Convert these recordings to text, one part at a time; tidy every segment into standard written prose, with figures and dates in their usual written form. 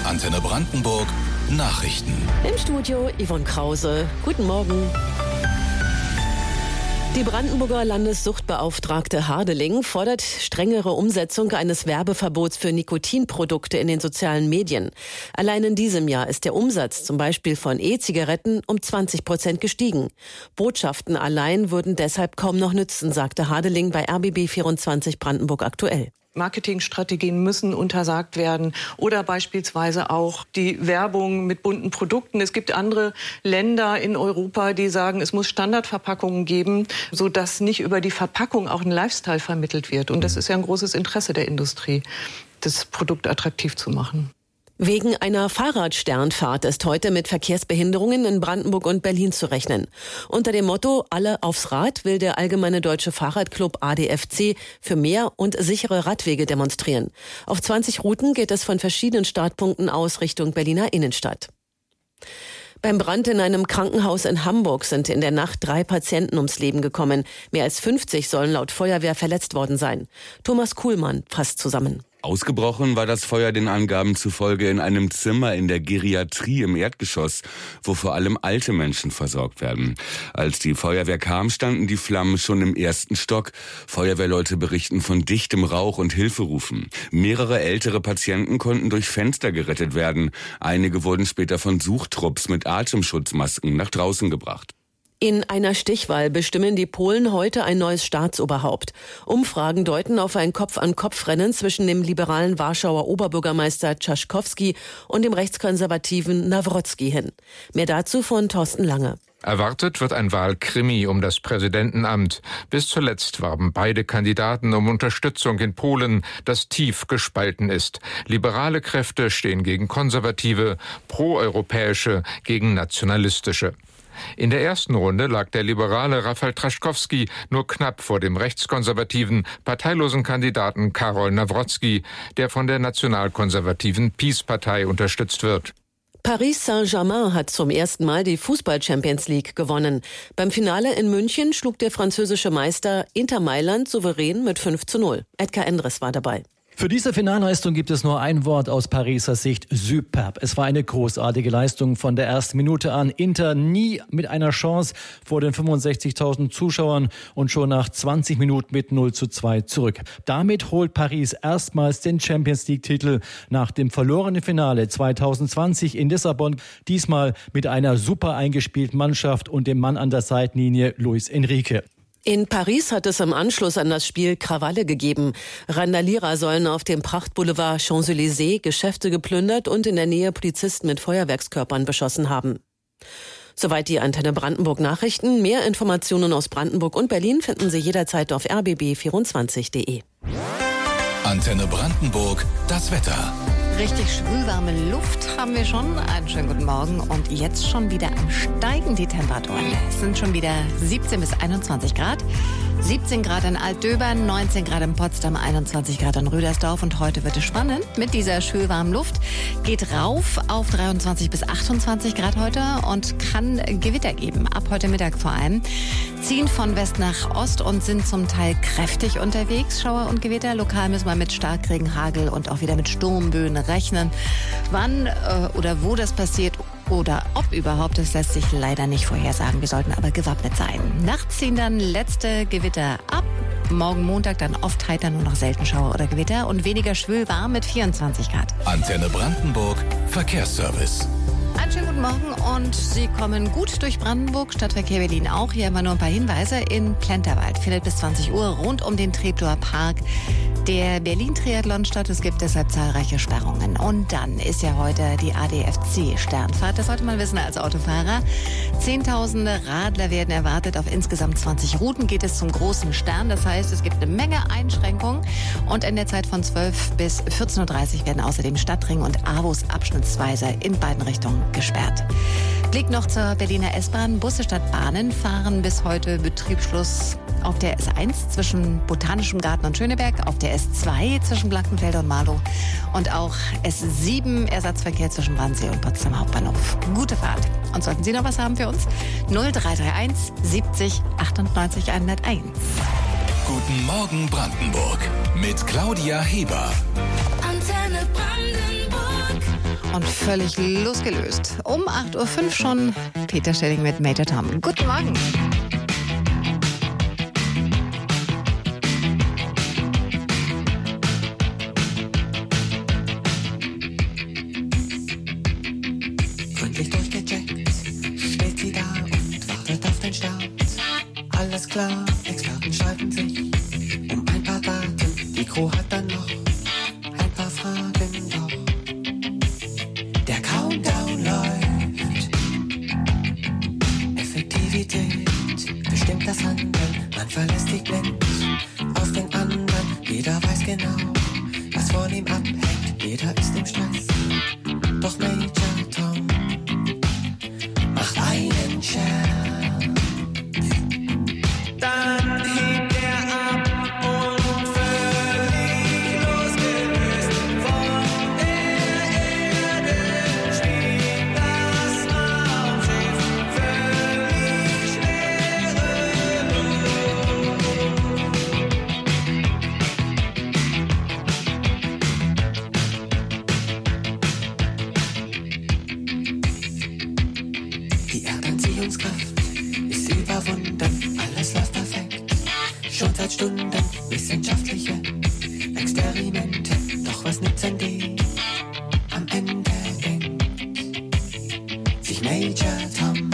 Antenne Brandenburg Nachrichten. Im Studio Yvonne Krause. Guten Morgen. Die Brandenburger Landessuchtbeauftragte Hardeling fordert strengere Umsetzung eines Werbeverbots für Nikotinprodukte in den sozialen Medien. Allein in diesem Jahr ist der Umsatz zum Beispiel von E-Zigaretten um 20% gestiegen. Botschaften allein würden deshalb kaum noch nützen, sagte Hardeling bei RBB24 Brandenburg aktuell. Marketingstrategien müssen untersagt werden oder beispielsweise auch die Werbung mit bunten Produkten. Es gibt andere Länder in Europa, die sagen, es muss Standardverpackungen geben, sodass nicht über die Verpackung auch ein Lifestyle vermittelt wird. Und das ist ja ein großes Interesse der Industrie, das Produkt attraktiv zu machen. Wegen einer Fahrradsternfahrt ist heute mit Verkehrsbehinderungen in Brandenburg und Berlin zu rechnen. Unter dem Motto "Alle aufs Rad" will der Allgemeine Deutsche Fahrradclub ADFC für mehr und sichere Radwege demonstrieren. Auf 20 Routen geht es von verschiedenen Startpunkten aus Richtung Berliner Innenstadt. Beim Brand in einem Krankenhaus in Hamburg sind in der Nacht 3 Patienten ums Leben gekommen. Mehr als 50 sollen laut Feuerwehr verletzt worden sein. Thomas Kuhlmann fasst zusammen. Ausgebrochen war das Feuer den Angaben zufolge in einem Zimmer in der Geriatrie im Erdgeschoss, wo vor allem alte Menschen versorgt werden. Als die Feuerwehr kam, standen die Flammen schon im ersten Stock. Feuerwehrleute berichten von dichtem Rauch und Hilferufen. Mehrere ältere Patienten konnten durch Fenster gerettet werden. Einige wurden später von Suchtrupps mit Atemschutzmasken nach draußen gebracht. In einer Stichwahl bestimmen die Polen heute ein neues Staatsoberhaupt. Umfragen deuten auf ein Kopf-an-Kopf-Rennen zwischen dem liberalen Warschauer Oberbürgermeister Trzaskowski und dem rechtskonservativen Nawrocki hin. Mehr dazu von Thorsten Lange. Erwartet wird ein Wahlkrimi um das Präsidentenamt. Bis zuletzt warben beide Kandidaten um Unterstützung in Polen, das tief gespalten ist. Liberale Kräfte stehen gegen konservative, proeuropäische gegen nationalistische. In der ersten Runde lag der liberale Rafał Trzaskowski nur knapp vor dem rechtskonservativen, parteilosen Kandidaten Karol Nawrocki, der von der nationalkonservativen PiS-Partei unterstützt wird. Paris Saint-Germain hat zum ersten Mal die Fußball-Champions League gewonnen. Beim Finale in München schlug der französische Meister Inter Mailand souverän mit 5:0. Edgar Endres war dabei. Für diese Finalleistung gibt es nur ein Wort aus Pariser Sicht: superb. Es war eine großartige Leistung von der ersten Minute an. Inter nie mit einer Chance vor den 65.000 Zuschauern und schon nach 20 Minuten mit 0:2 zurück. Damit holt Paris erstmals den Champions-League-Titel nach dem verlorenen Finale 2020 in Lissabon. Diesmal mit einer super eingespielten Mannschaft und dem Mann an der Seitenlinie Luis Enrique. In Paris hat es im Anschluss an das Spiel Krawalle gegeben. Randalierer sollen auf dem Prachtboulevard Champs-Élysées Geschäfte geplündert und in der Nähe Polizisten mit Feuerwerkskörpern beschossen haben. Soweit die Antenne Brandenburg Nachrichten. Mehr Informationen aus Brandenburg und Berlin finden Sie jederzeit auf rbb24.de. Antenne Brandenburg, das Wetter. Richtig schwülwarme Luft haben wir schon. Einen schönen guten Morgen. Und jetzt schon wieder am Steigen die Temperaturen. Es sind schon wieder 17 bis 21 Grad. 17 Grad in Altdöbern, 19 Grad in Potsdam, 21 Grad in Rüdersdorf. Und heute wird es spannend mit dieser schwülwarmen Luft. Geht rauf auf 23 bis 28 Grad heute und kann Gewitter geben. Ab heute Mittag vor allem. Ziehen von West nach Ost und sind zum Teil kräftig unterwegs. Schauer und Gewitter. Lokal müssen wir mit Starkregen, Hagel und auch wieder mit Sturmböen rechnen. Wann oder wo das passiert oder ob überhaupt, das lässt sich leider nicht vorhersagen. Wir sollten aber gewappnet sein. Nachts ziehen dann letzte Gewitter ab. Morgen Montag dann oft heiter, nur noch selten Schauer oder Gewitter und weniger schwülwarm mit 24 Grad. Antenne Brandenburg Verkehrsservice. Einen schönen guten Morgen und Sie kommen gut durch Brandenburg, Stadtverkehr Berlin auch. Hier haben wir nur ein paar Hinweise. In Plenterwald findet bis 20 Uhr rund um den Treptower Park der Berlin-Triathlon statt. Es gibt deshalb zahlreiche Sperrungen. Und dann ist ja heute die ADFC-Sternfahrt. Das sollte man wissen als Autofahrer. Zehntausende Radler werden erwartet. Auf insgesamt 20 Routen geht es zum großen Stern. Das heißt, es gibt eine Menge Einschränkungen. Und in der Zeit von 12 bis 14.30 Uhr werden außerdem Stadtring und AWOS abschnittsweise in beiden Richtungen gesperrt. Blick noch zur Berliner S-Bahn. Busse statt Bahnen fahren bis heute Betriebsschluss auf der S1 zwischen Botanischem Garten und Schöneberg, auf der S2 zwischen Blankenfelde und Marlow und auch S7 Ersatzverkehr zwischen Wannsee und Potsdam Hauptbahnhof. Gute Fahrt. Und sollten Sie noch was haben für uns? 0331 70 98 101. Guten Morgen Brandenburg mit Claudia Heber. Antenne Brandenburg. und völlig losgelöst. Um 8.05 Uhr schon Peter Schelling mit Major Tom. Guten Morgen. Gründlich durchgecheckt, steht sie da und wartet auf den Start. Alles klar, Experten streiten sich um ein paar Daten. Die Crew hat dann noch ein paar Fragen, doch der Countdown läuft. Effektivität bestimmt das Handeln. Man verlässt sich blind auf den anderen. Jeder weiß genau, was von ihm abhängt. Jeder ist im Stress, doch Major Tom macht einen Scherz. Dann hebt er ab und völlig losgelöst von der Erde schwebt das Raumschiff völlig schwerelos. Die Erdanziehungskraft ist überwunden, alles läuft perfekt. Schon seit Stunden wissenschaftliche Experimente. Doch was nützen die? Am Ende denkt sich Major Tom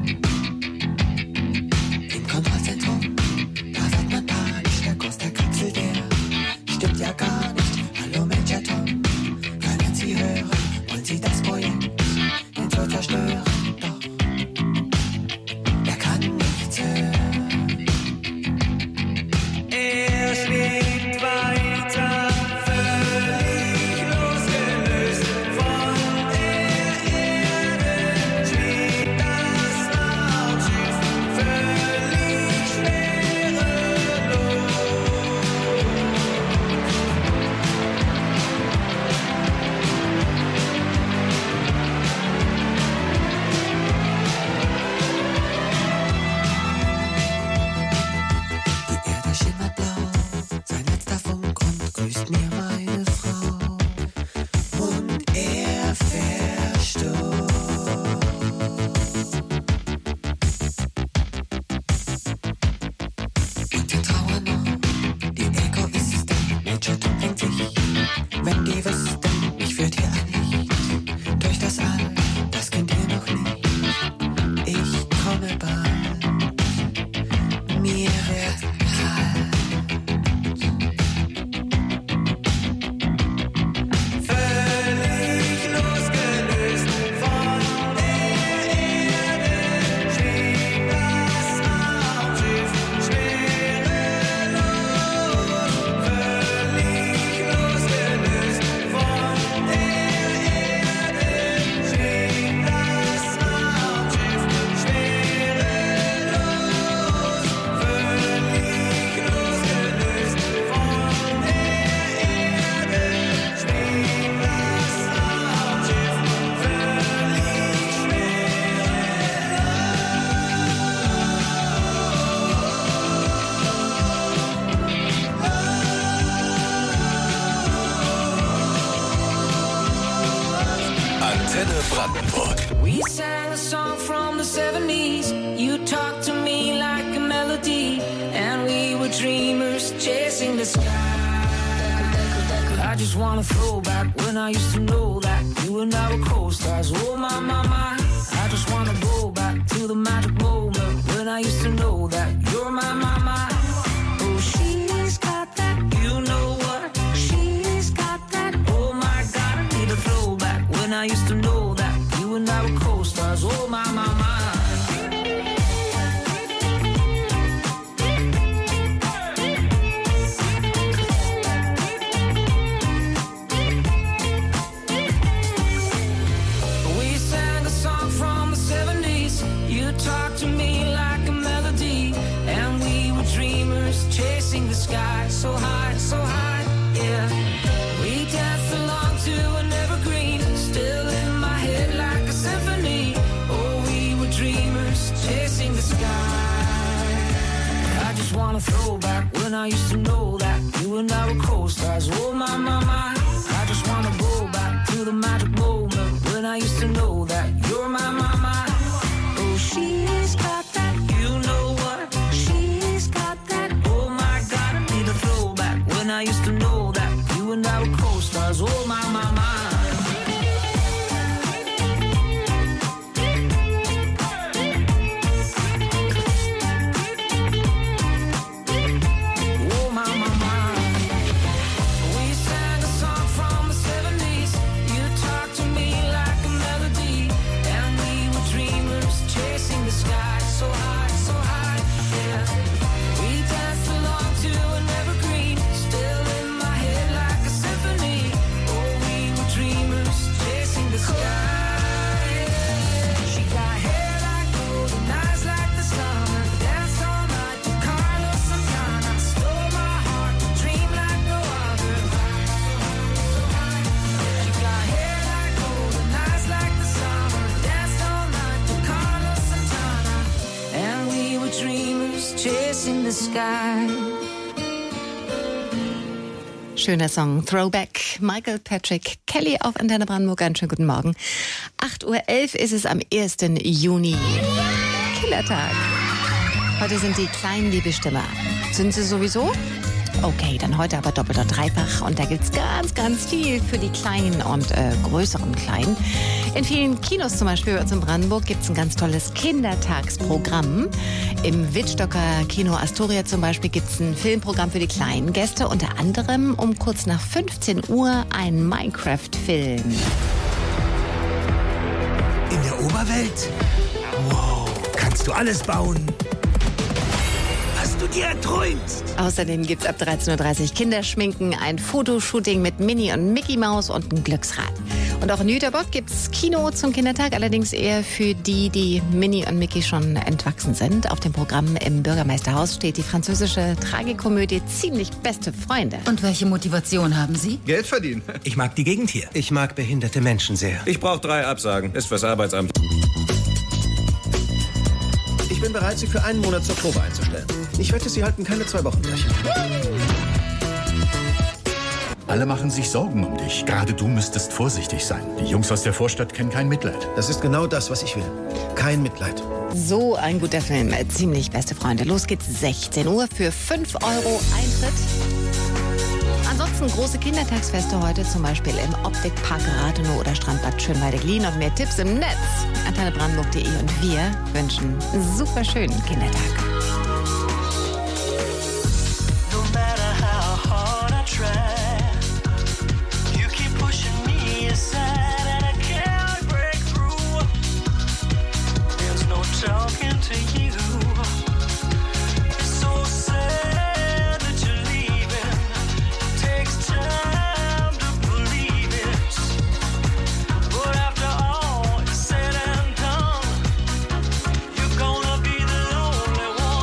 im Kontrollzentrum. Da wird man panisch, der Kurs der Kapsel, der stimmt ja gar nicht. Hallo Major Tom, können Sie hören? Wollen Sie das Projekt jetzt so zerstören? Doch er kann nichts hören. Er schwebt weiter, völlig losgelöst von der Erde. Schwebt das Raumschiff völlig schwerelos. Die Erde schimmert blau, sein letzter Funk und grüßt mir meine Frau. Und er verstummt. Und wir trauern noch, die Egoisten. Major Tom denkt sich, wenn die wüssten, mich führt hier ein Licht durch das All, das kennt ihr noch nicht. Ich komme bald, mir wird kalt. Völlig losgelöst von der Erde schwebt das Raumschiff schwerelos. Völlig losgelöst von der Erde schwebt das Raumschiff schwerelos. Völlig losgelöst von der Erde schwebt das Raumschiff Antenne Brandenburg. We sang a song from the 70s. You talked to me like a melody, and we were dreamers chasing the sky. I just wanna throw back when I used to know that you and I were co-stars. Oh my, my, my. I just wanna go back to the magic moment when I used to know that you're my, my, my. Oh, she's got that, you know what? She's got that. Oh my God, I need a throwback when I used to know that you and I were co-stars. Oh my, my, my. We sang a song from the 70s. You talked to me like a melody, and we were dreamers chasing the sky so high, yeah. We danced along to an evergreen, still in my head like a symphony. Oh, we were dreamers chasing the sky. I just wanna throw back when I used to know that you and I were co-stars. Oh my, my, my. I just wanna go back to the magic moment I used to know that you're my mama. Oh, she's got that, you know what? She's got that, oh my God, I need a throwback. When I used to know that you and I were co-stars, oh my mama. Schöner Song, Throwback, Michael Patrick Kelly auf Antenne Brandenburg. Einen schönen guten Morgen. 8:11 Uhr ist es am 1. Juni. Kindertag. Heute sind die Kleinen die Bestimmer. Sind sie sowieso? Okay, dann heute aber doppelt und dreifach. Und da gibt's ganz, ganz viel für die kleinen und größeren Kleinen. In vielen Kinos, zum Beispiel bei uns in Brandenburg, gibt's ein ganz tolles Kindertagsprogramm. Im Wittstocker Kino Astoria zum Beispiel gibt's ein Filmprogramm für die kleinen Gäste. Unter anderem um kurz nach 15 Uhr ein Minecraft-Film. In der Oberwelt? Wow, kannst du alles bauen? Du dir erträumst. Außerdem gibt's ab 13:30 Uhr Kinderschminken, ein Fotoshooting mit Minnie und Mickey Maus und ein Glücksrad. Und auch in Jüterbock gibt's Kino zum Kindertag, allerdings eher für die Minnie und Mickey schon entwachsen sind. Auf dem Programm im Bürgermeisterhaus steht die französische Tragikomödie Ziemlich beste Freunde. Und welche Motivation haben Sie? Geld verdienen. Ich mag die Gegend hier. Ich mag behinderte Menschen sehr. Ich brauche 3 Absagen. Ist fürs Arbeitsamt. Ich bin bereit, Sie für einen Monat zur Probe einzustellen. Ich wette, Sie halten keine 2 Wochen durch. Alle machen sich Sorgen um dich. Gerade du müsstest vorsichtig sein. Die Jungs aus der Vorstadt kennen kein Mitleid. Das ist genau das, was ich will. Kein Mitleid. So ein guter Film. Ziemlich beste Freunde. Los geht's 16 Uhr für 5 € Eintritt. Ansonsten große Kindertagsfeste heute, zum Beispiel im Optikpark Rathenow oder Strandbad Schönwalde-Glien. Und mehr Tipps im Netz. antennebrandenburg.de. Und wir wünschen einen super schönen Kindertag. Gonna be the lonely one.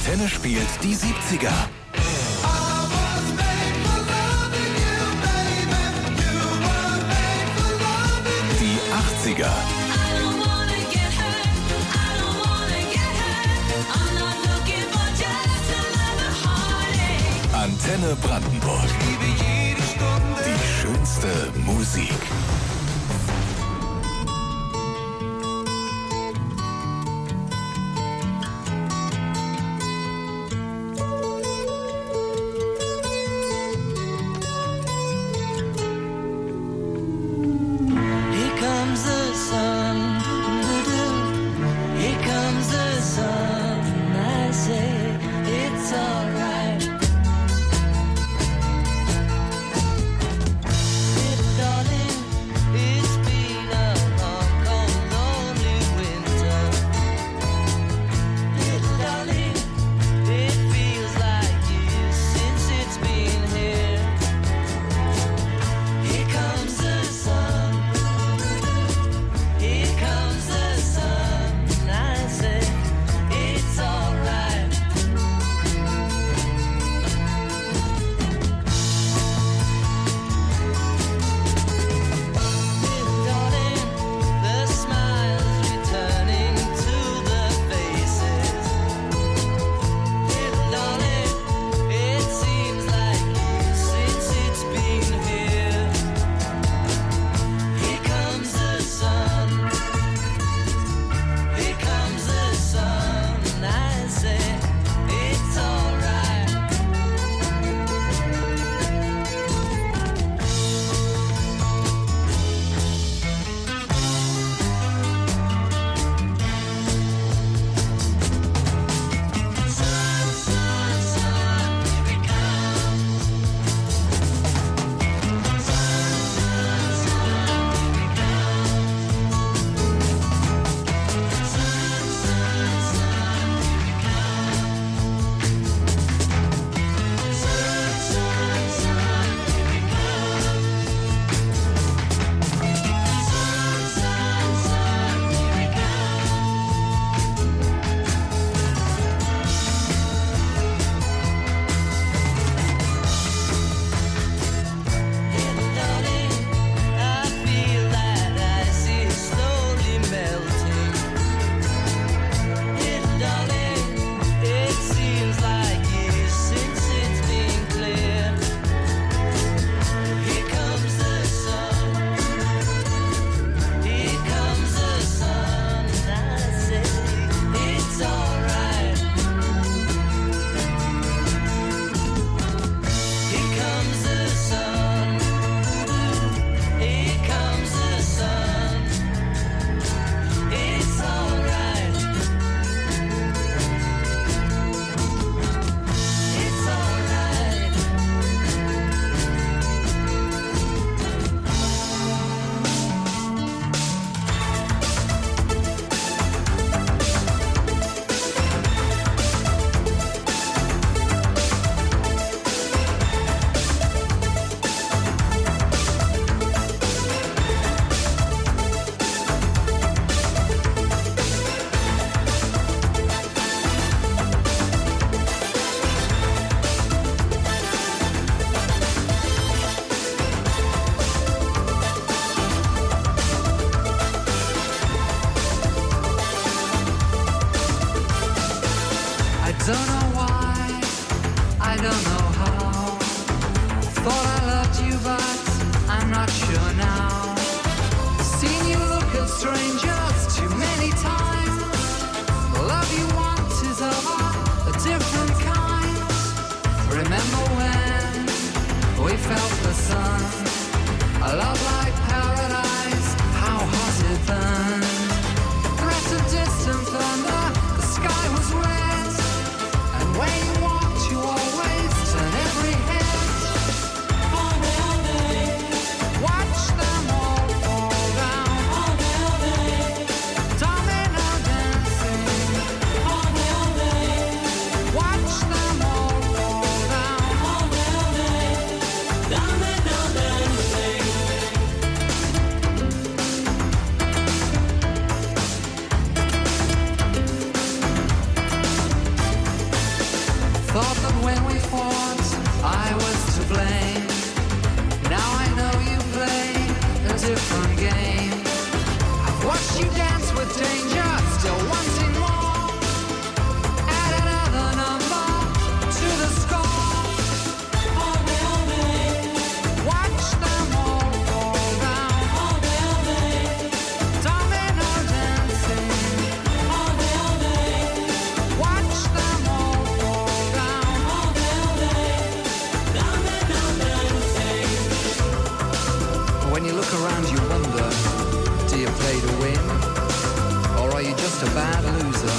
Antenne spielt die 70er. Die 80er. Antenne Brandenburg. Die schönste Musik. Thought that when we fought, I was to blame. Now I know you play a different game. I've watched you dance with danger, still wanting more. Add another number to the score. All day. Watch them all fall down. All day. Domino dancing. All day. Watch them all fall down. All day. Domino dancing. When you look around, you wonder, do you play to win? Or are you just a bad loser?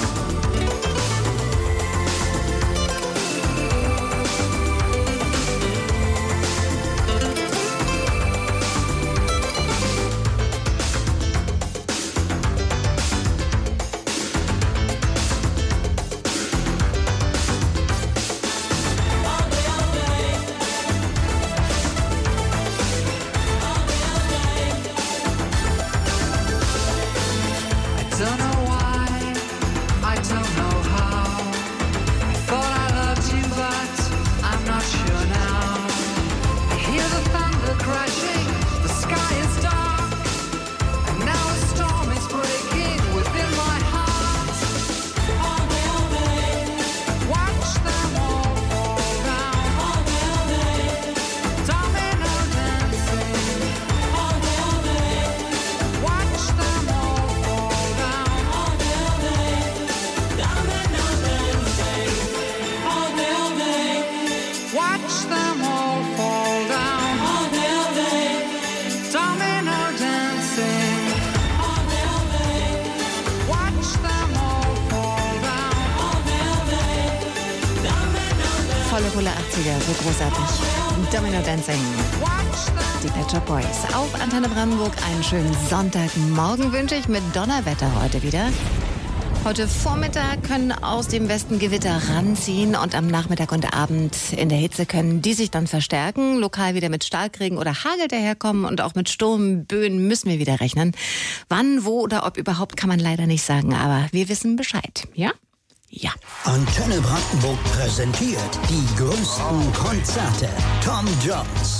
Don't know why, I don't know how. I thought I loved you, but I'm not sure now. I hear the thunder crashing, the sky is dark, and now a storm is breaking within my heart. All day. Watch them all fall down. All day. Domino dancing. All day. Watch them all fall down. All day. Domino dancing. All day. Watch them all fall down. All day. Domino dancing. All day. Watch them all fall down. All day. Domino dancing. Volle Pulle 80er, so großartig. Domino Dancing. Die Pet Shop Boys auf Antenne Brandenburg. Einen schönen Sonntagmorgen wünsche ich mit Donnerwetter heute wieder. Heute Vormittag können aus dem Westen Gewitter ranziehen und am Nachmittag und Abend in der Hitze können die sich dann verstärken. Lokal wieder mit Starkregen oder Hagel daherkommen und auch mit Sturmböen müssen wir wieder rechnen. Wann, wo oder ob überhaupt, kann man leider nicht sagen, aber wir wissen Bescheid. Ja? Ja. Antenne Brandenburg präsentiert die größten Konzerte. Tom Jones.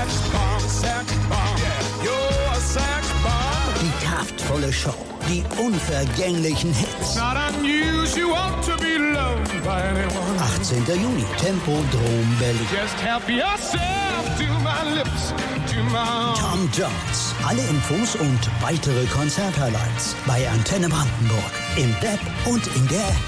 Die kraftvolle Show. Die unvergänglichen Hits. 18. Juni, Tempodrom Berlin. Tom Jones. Alle Infos und weitere Konzerthighlights bei Antenne Brandenburg. Im Web und in der App.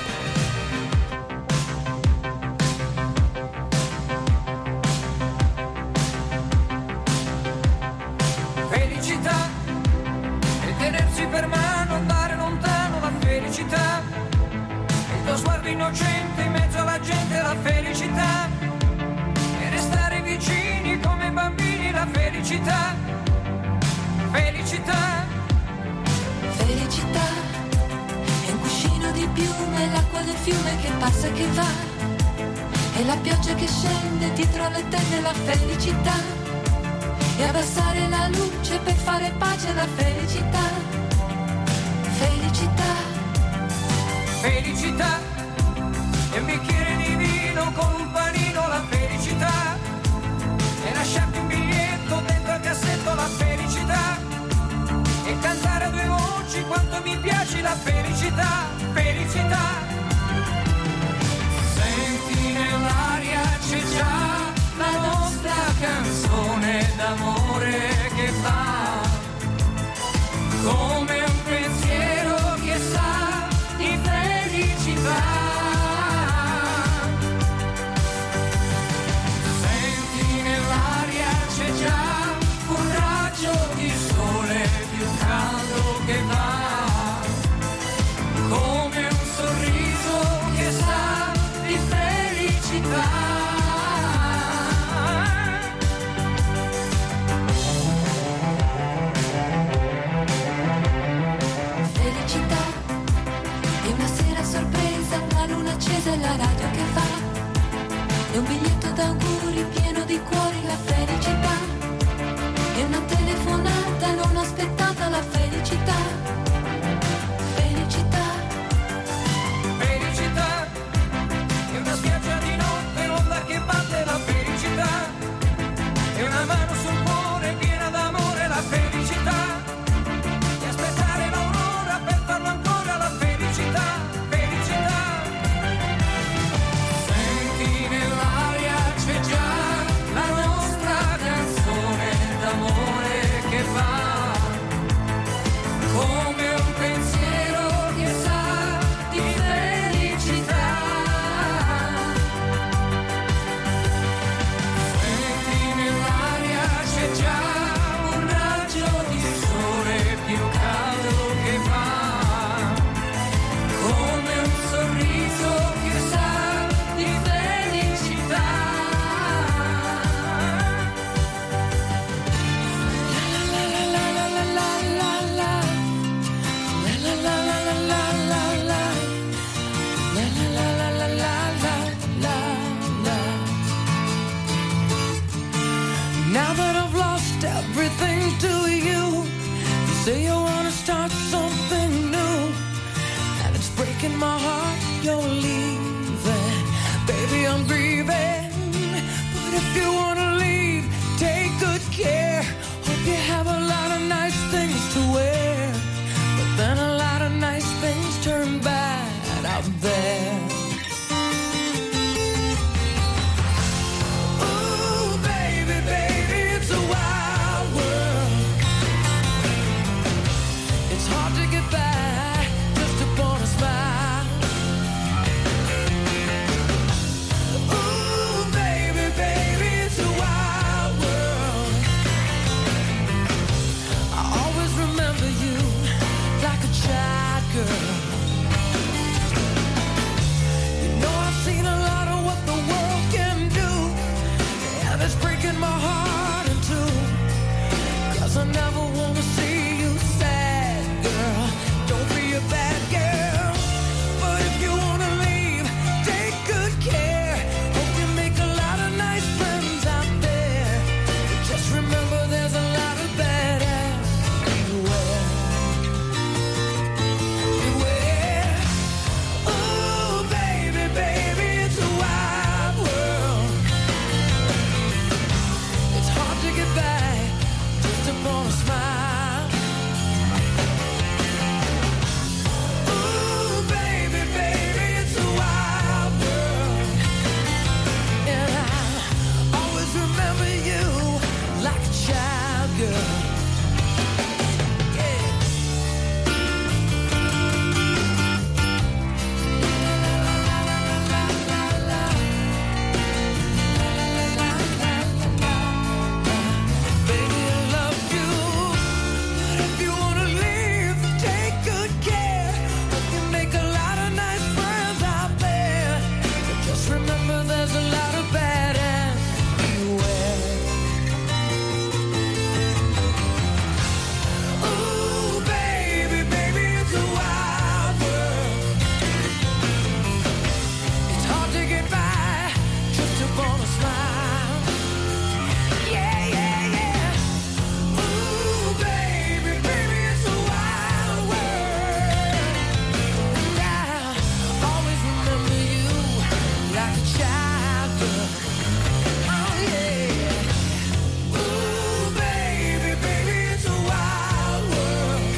Felicità e tenersi per mano, andare lontano, la felicità. Il tuo sguardo innocente in mezzo alla gente, la felicità. E restare vicini come bambini, la felicità. Felicità. Felicità è un cuscino di piume, l'acqua del fiume che passa e che va. E la pioggia che scende dietro alle tende, la felicità. E abbassare la luce per fare pace, la felicità. Felicità. Felicità. E un bicchiere di vino con un panino, la felicità. E lasciarti un biglietto dentro al cassetto, la felicità. E cantare a due voci quanto mi piace, la felicità. Felicità. Senti nell'aria c'è già la nostra canzone d'amore che fa come un pensiero che sa di felicità. Senti nell'aria c'è già un raggio di sole più caldo che va come un sorriso che sa di felicità. La radio che fa e un biglietto d'auguri pieno di cuori, la felicità. E una telefonata non aspettata, la felicità. Felicità. Felicità. E una spiaggia di notte say you wanna start something new, and it's breaking my heart you're leaving. Baby, I'm grieving, but if you wanna leave, take good care. Hope you have a lot of nice things to wear, but then a lot of nice things turn bad out there. Ooh, baby, baby, it's a wild world. It's hard to get by just upon a smile. Ooh, baby, baby, it's a wild world. I always remember you like a child girl. You know I've seen a lot of what the world can do, and it's breaking my heart in two, 'cause I never wanna see you sad, girl. Don't be a bad girl, but if you wanna leave, take good care. Hope you make a lot of nice friends out there. Just remember there's a lot of badass everywhere. Beware. Ooh, baby, baby, it's a wild world. It's hard to get by just upon a smile. Ooh, baby, baby, it's a wild world. And I'll always remember you like a child girl. Baby, I love you, but if you wanna leave, take good care. Hope you make a lot of nice friends out there, but just remember there's a lot of badass everywhere. Ooh, baby, baby, it's a wild world. It's hard to get by just upon a smile. Yeah, yeah, yeah. Ooh, baby, baby, it's a wild world. And I'll always remember you like a child girl. Oh, yeah. Ooh, baby, baby, it's a wild world.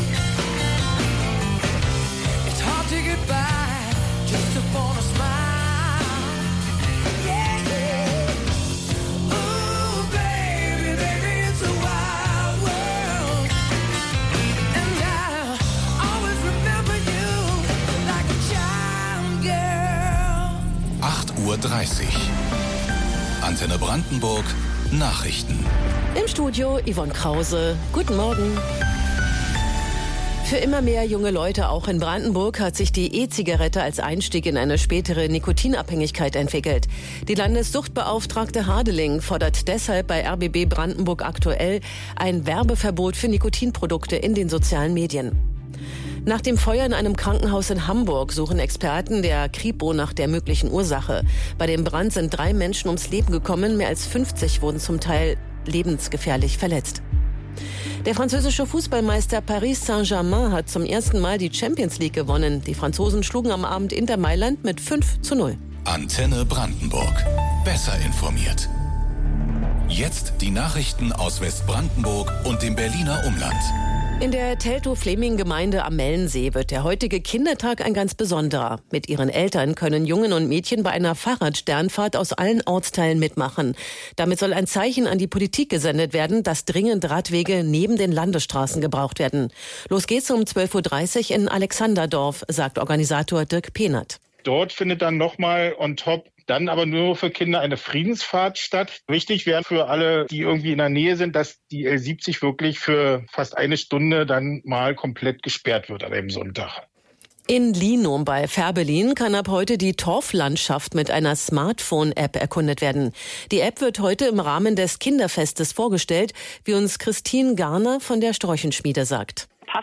It's hard to get by just upon a smile. Yeah, yeah. Ooh, baby, baby, it's a wild world. And I'll always remember you like a child girl. 8:30 Uhr. Antenne Brandenburg. Nachrichten. Im Studio Yvonne Krause. Guten Morgen. Für immer mehr junge Leute, auch in Brandenburg, hat sich die E-Zigarette als Einstieg in eine spätere Nikotinabhängigkeit entwickelt. Die Landessuchtbeauftragte Hadeling fordert deshalb bei RBB Brandenburg aktuell ein Werbeverbot für Nikotinprodukte in den sozialen Medien. Nach dem Feuer in einem Krankenhaus in Hamburg suchen Experten der Kripo nach der möglichen Ursache. Bei dem Brand sind 3 Menschen ums Leben gekommen, mehr als 50 wurden zum Teil lebensgefährlich verletzt. Der französische Fußballmeister Paris Saint-Germain hat zum ersten Mal die Champions League gewonnen. Die Franzosen schlugen am Abend Inter Mailand mit 5:0. Antenne Brandenburg. Besser informiert. Jetzt die Nachrichten aus Westbrandenburg und dem Berliner Umland. In der Teltow-Fleming-Gemeinde am Mellensee wird der heutige Kindertag ein ganz besonderer. Mit ihren Eltern können Jungen und Mädchen bei einer Fahrradsternfahrt aus allen Ortsteilen mitmachen. Damit soll ein Zeichen an die Politik gesendet werden, dass dringend Radwege neben den Landesstraßen gebraucht werden. Los geht's um 12:30 Uhr in Alexanderdorf, sagt Organisator Dirk Pehnert. Dort findet dann nochmal on top dann aber nur für Kinder eine Friedensfahrt statt. Wichtig wäre für alle, die irgendwie in der Nähe sind, dass die L70 wirklich für fast eine Stunde dann mal komplett gesperrt wird an dem Sonntag. In Linum bei Fährberlin kann ab heute die Torflandschaft mit einer Smartphone-App erkundet werden. Die App wird heute im Rahmen des Kinderfestes vorgestellt, wie uns Christine Garner von der Storchenschmiede sagt. Passend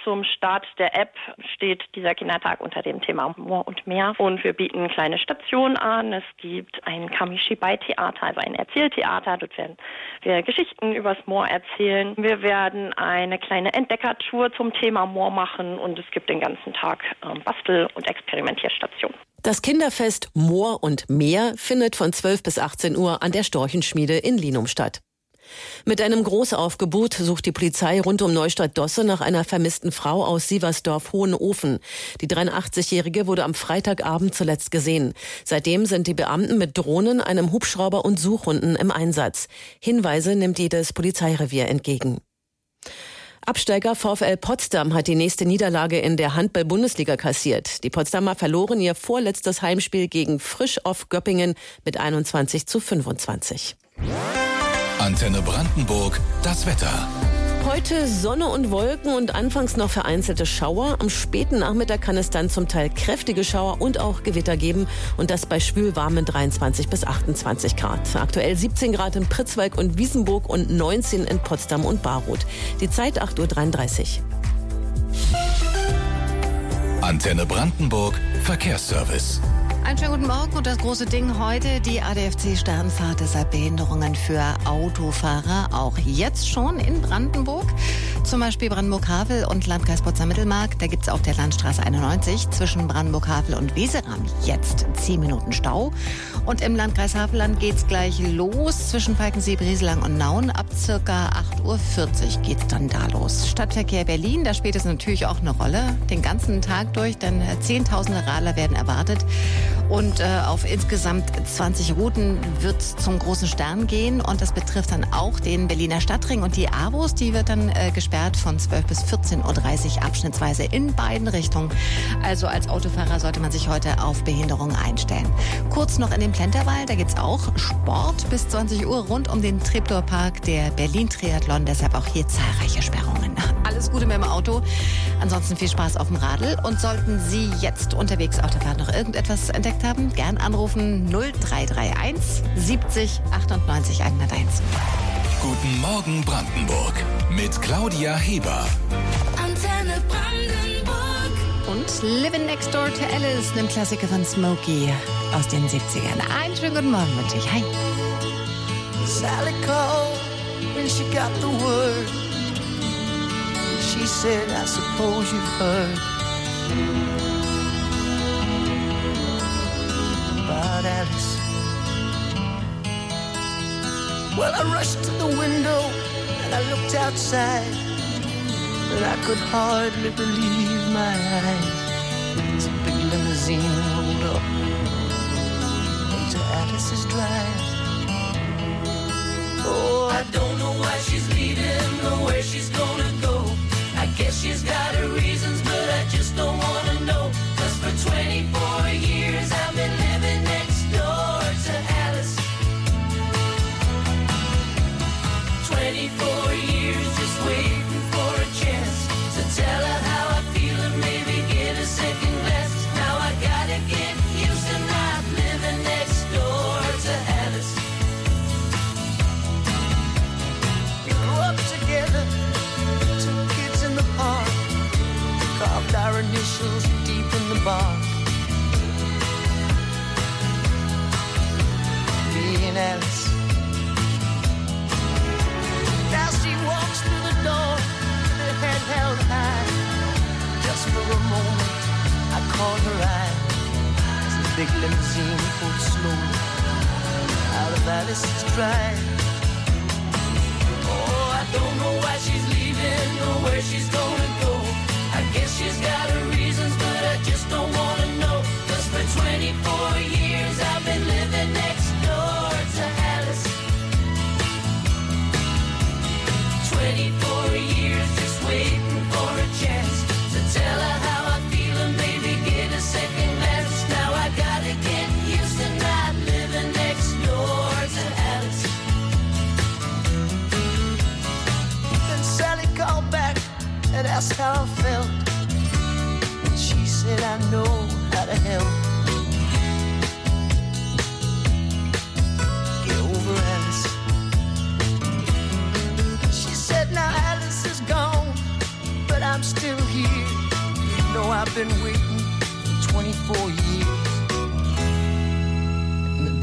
zum Start der App steht dieser Kindertag unter dem Thema Moor und Meer. Und wir bieten kleine Stationen an. Es gibt ein Kamishibai-Theater, also ein Erzähltheater. Dort werden wir Geschichten übers Moor erzählen. Wir werden eine kleine Entdeckertour zum Thema Moor machen und es gibt den ganzen Tag Bastel- und Experimentierstationen. Das Kinderfest Moor und Meer findet von 12 bis 18 Uhr an der Storchenschmiede in Linum statt. Mit einem Großaufgebot sucht die Polizei rund um Neustadt-Dosse nach einer vermissten Frau aus Sieversdorf-Hohenofen. Die 83-Jährige wurde am Freitagabend zuletzt gesehen. Seitdem sind die Beamten mit Drohnen, einem Hubschrauber und Suchhunden im Einsatz. Hinweise nimmt jedes Polizeirevier entgegen. Absteiger VfL Potsdam hat die nächste Niederlage in der Handball-Bundesliga kassiert. Die Potsdamer verloren ihr vorletztes Heimspiel gegen Frisch-Off Göppingen mit 21:25. Antenne Brandenburg, das Wetter. Heute Sonne und Wolken und anfangs noch vereinzelte Schauer. Am späten Nachmittag kann es dann zum Teil kräftige Schauer und auch Gewitter geben. Und das bei schwülwarmen 23 bis 28 Grad. Aktuell 17 Grad in Pritzwalk und Wiesenburg und 19 in Potsdam und Baroth. Die Zeit 8:33 Uhr. Antenne Brandenburg, Verkehrsservice. Einen schönen guten Morgen und das große Ding heute, die ADFC-Sternfahrt, deshalb Behinderungen für Autofahrer, auch jetzt schon in Brandenburg. Zum Beispiel Brandenburg-Havel und Landkreis Potsdam-Mittelmark. Da gibt es auf der Landstraße 91 zwischen Brandenburg-Havel und Weseram jetzt 10 Minuten Stau. Und im Landkreis Havelland geht's gleich los zwischen Falkensee, Brieselang und Nauen. Ab circa 8:40 Uhr geht's dann da los. Stadtverkehr Berlin, da spielt es natürlich auch eine Rolle. Den ganzen Tag durch, denn Zehntausende Radler werden erwartet. Und auf insgesamt 20 Routen wird es zum großen Stern gehen. Und das betrifft dann auch den Berliner Stadtring und die AWOS. Die wird dann gesperrt von 12 bis 14:30 Uhr abschnittsweise in beiden Richtungen. Also als Autofahrer sollte man sich heute auf Behinderungen einstellen. Kurz noch in den Plenterwald, da gibt's auch Sport bis 20 Uhr rund um den Treptower-Park, der Berlin-Triathlon. Deshalb auch hier zahlreiche Sperrungen. Alles Gute mit dem Auto. Ansonsten viel Spaß auf dem Radl. Und sollten Sie jetzt unterwegs auf der Fahrt noch irgendetwas entdeckt haben, gern anrufen 0331 70 98 101. Guten Morgen Brandenburg mit Claudia Heber. Antenne Brandenburg. Und Living Next Door to Alice, einem Klassiker von Smokey aus den 70ern. Einen schönen guten Morgen wünsche ich. Hi. Sally called when she got the word. She said, I suppose you've heard about Alice. Well, I rushed to the window and I looked outside, and I could hardly believe my eyes. This big limousine rolled up into Alice's drive. Oh, I don't know why she's leaving or where she's gonna go. I guess she's got her reasons, but I just don't wanna know. 'Cause for 24 years I've been living next door to Alice. 24 years just waiting for a chance to tell her how I feel and maybe get a second glance. Now I gotta get used to not living next door to Alice. We grew up together, two kids in the park, carved our initials deep in the bark. Me and Alice. Now she walks through the door with her head held high. Just for a moment, I caught her eye as the big limousine pulled slowly out of Alice's drive. Oh, I don't know why she's leaving or where she's gonna go. I guess she's got her reasons, but I just don't wanna know. 'Cause for 24 years I've been living next door to Alice. 24 years just waiting for a chance to tell her how I feel and maybe get a second glance. Now I gotta get used to not living next door to Alice. Then Sally called back and asked how I felt, and she said I know how to help.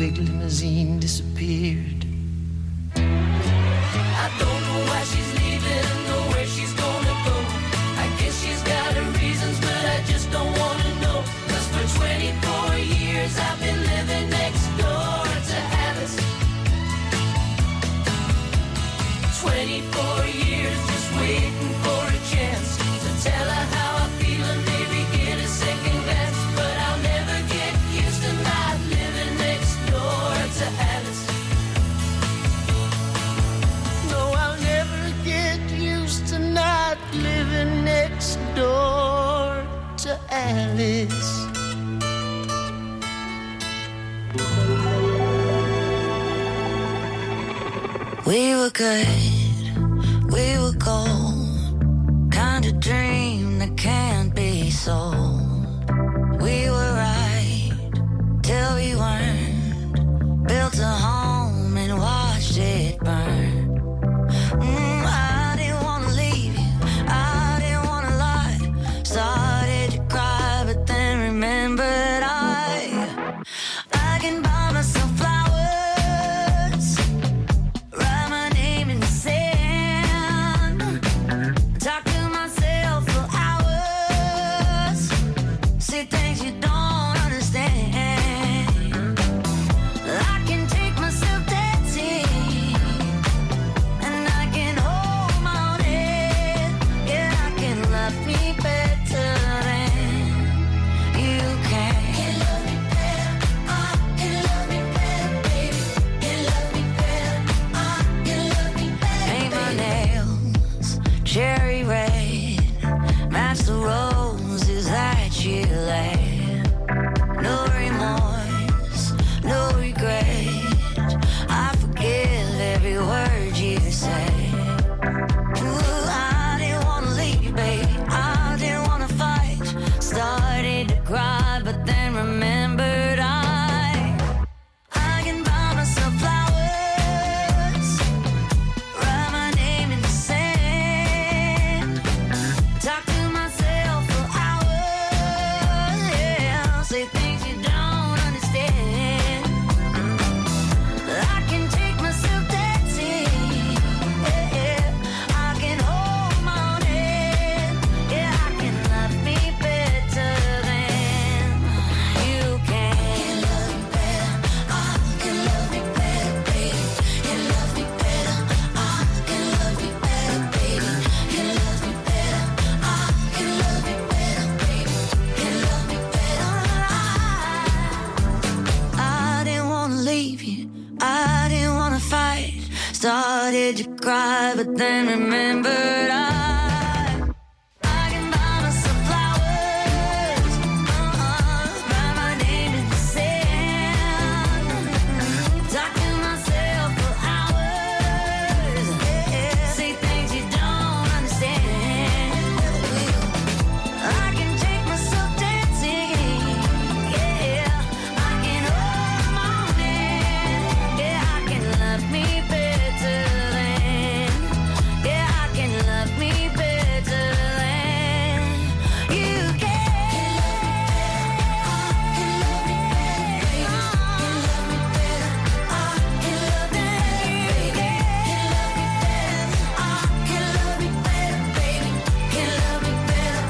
big limousine disappeared. I don't know why she's leaving, know where she's gonna go. I guess she's got her reasons, but I just don't wanna know. 'Cause for 24 years I've been living next door to Alice. 24 years just waiting for a chance to tell her how I feel and maybe get a second glance. But I'll never get used to not living next door to Alice. No, I'll never get used to not living next door to Alice. We were good, we were gold, kind of dream that can't be sold. We were right till we weren't, built a home and watched it burn. I didn't want to leave you, I didn't want to lie. Started to cry but then remembered I can buy myself flowers, write my name in the sand, talk to myself for hours, say things you don't understand. I can take myself dancing, and I can hold my own head. Yeah, I can love me better than you can. Can love me better, can love me better, baby. Can love me better, can love me better. Paint my nails cherry red, match the roses that you laid. No remorse, no regret. I forgive every word you say. Ooh, I didn't want to leave, baby. I didn't want to fight. Started to cry, but then remembered I can buy myself flowers, write my name in the sand, talk to myself for hours, yeah, say things you don't understand. I can take myself dancing, yeah, I can hold my own head, yeah, I can love me better than you can. Can love me better, can love me better, baby. Can love me better, can love me better, baby. Can love me better, can love me better, baby. Can love me better. I didn't want to leave you, I didn't want to fight. Started to cry, but then remembered I can buy myself flowers, write my name in the sand, talk to myself for hours, yeah, say things you don't understand. I can take myself dancing, yeah, I can hold my own hand, yeah, I can love me better than, yeah, I can love me better than you can. Can love me better, can love me better, can love me better, can love me better, can love me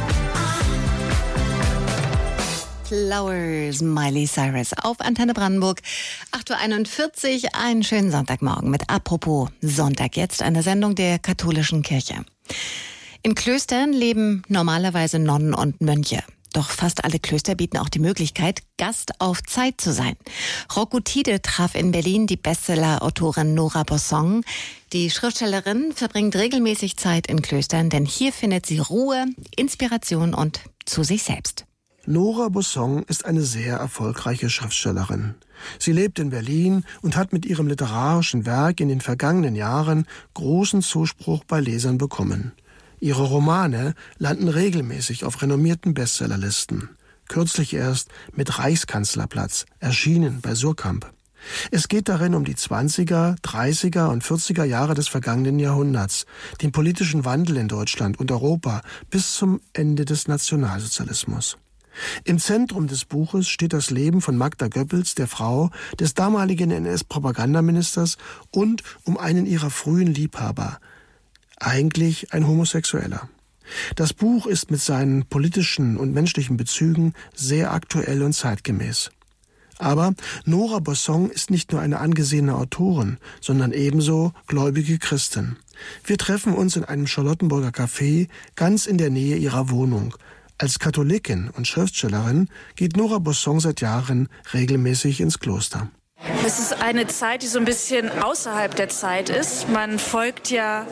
better. Flowers, Miley Cyrus auf Antenne Brandenburg. 8:41 Uhr, einen schönen Sonntagmorgen mit Apropos Sonntag jetzt, einer Sendung der katholischen Kirche. In Klöstern leben normalerweise Nonnen und Mönche. Doch fast alle Klöster bieten auch die Möglichkeit, Gast auf Zeit zu sein. Rocco Tide traf in Berlin die Bestseller-Autorin Nora Bosson. Die Schriftstellerin verbringt regelmäßig Zeit in Klöstern, denn hier findet sie Ruhe, Inspiration und zu sich selbst. Nora Bosson ist eine sehr erfolgreiche Schriftstellerin. Sie lebt in Berlin und hat mit ihrem literarischen Werk in den vergangenen Jahren großen Zuspruch bei Lesern bekommen. Ihre Romane landen regelmäßig auf renommierten Bestsellerlisten. Kürzlich erst mit Reichskanzlerplatz, erschienen bei Surkamp. Es geht darin um die 20er, 30er und 40er Jahre des vergangenen Jahrhunderts, den politischen Wandel in Deutschland und Europa bis zum Ende des Nationalsozialismus. Im Zentrum des Buches steht das Leben von Magda Goebbels, der Frau des damaligen NS-Propagandaministers, und um einen ihrer frühen Liebhaber, eigentlich ein Homosexueller. Das Buch ist mit seinen politischen und menschlichen Bezügen sehr aktuell und zeitgemäß. Aber Nora Bossong ist nicht nur eine angesehene Autorin, sondern ebenso gläubige Christin. Wir treffen uns in einem Charlottenburger Café ganz in der Nähe ihrer Wohnung. Als Katholikin und Schriftstellerin geht Nora Bossong seit Jahren regelmäßig ins Kloster. Es ist eine Zeit, die so ein bisschen außerhalb der Zeit ist. Man folgt ja,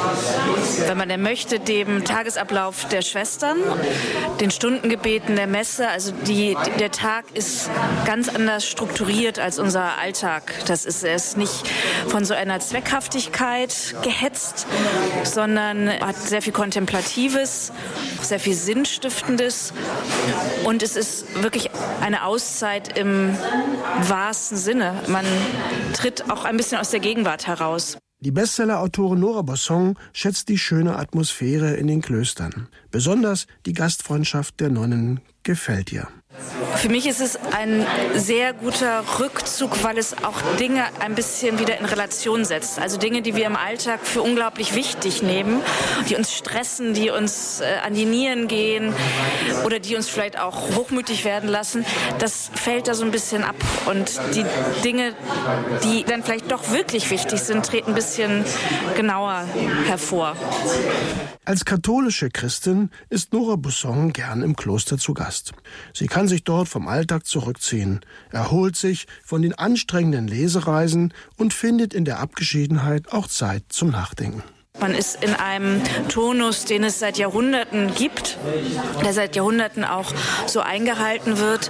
wenn man denn möchte, dem Tagesablauf der Schwestern, den Stundengebeten der Messe. Also der Tag ist ganz anders strukturiert als unser Alltag. Er ist nicht von so einer Zweckhaftigkeit gehetzt, sondern hat sehr viel Kontemplatives, sehr viel Sinnstiftendes. Und es ist wirklich eine Auszeit im wahrsten Sinne. Man tritt auch ein bisschen aus der Gegenwart heraus. Die Bestseller-Autorin Nora Bossong schätzt die schöne Atmosphäre in den Klöstern. Besonders die Gastfreundschaft der Nonnen gefällt ihr. Für mich ist es ein sehr guter Rückzug, weil es auch Dinge ein bisschen wieder in Relation setzt. Also Dinge, die wir im Alltag für unglaublich wichtig nehmen, die uns stressen, die uns an die Nieren gehen oder die uns vielleicht auch hochmütig werden lassen. Das fällt da so ein bisschen ab. Und die Dinge, die dann vielleicht doch wirklich wichtig sind, treten ein bisschen genauer hervor. Als katholische Christin ist Nora Bossong gern im Kloster zu Gast. Sie kann sich dort vom Alltag zurückziehen, erholt sich von den anstrengenden Lesereisen und findet in der Abgeschiedenheit auch Zeit zum Nachdenken. Man ist in einem Tonus, den es seit Jahrhunderten gibt, der seit Jahrhunderten auch so eingehalten wird.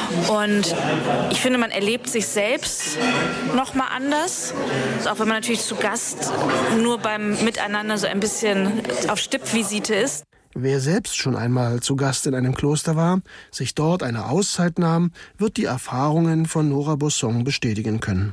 Und ich finde, man erlebt sich selbst noch mal anders, auch wenn man natürlich zu Gast nur beim Miteinander so ein bisschen auf Stippvisite ist. Wer selbst schon einmal zu Gast in einem Kloster war, sich dort eine Auszeit nahm, wird die Erfahrungen von Nora Bossong bestätigen können.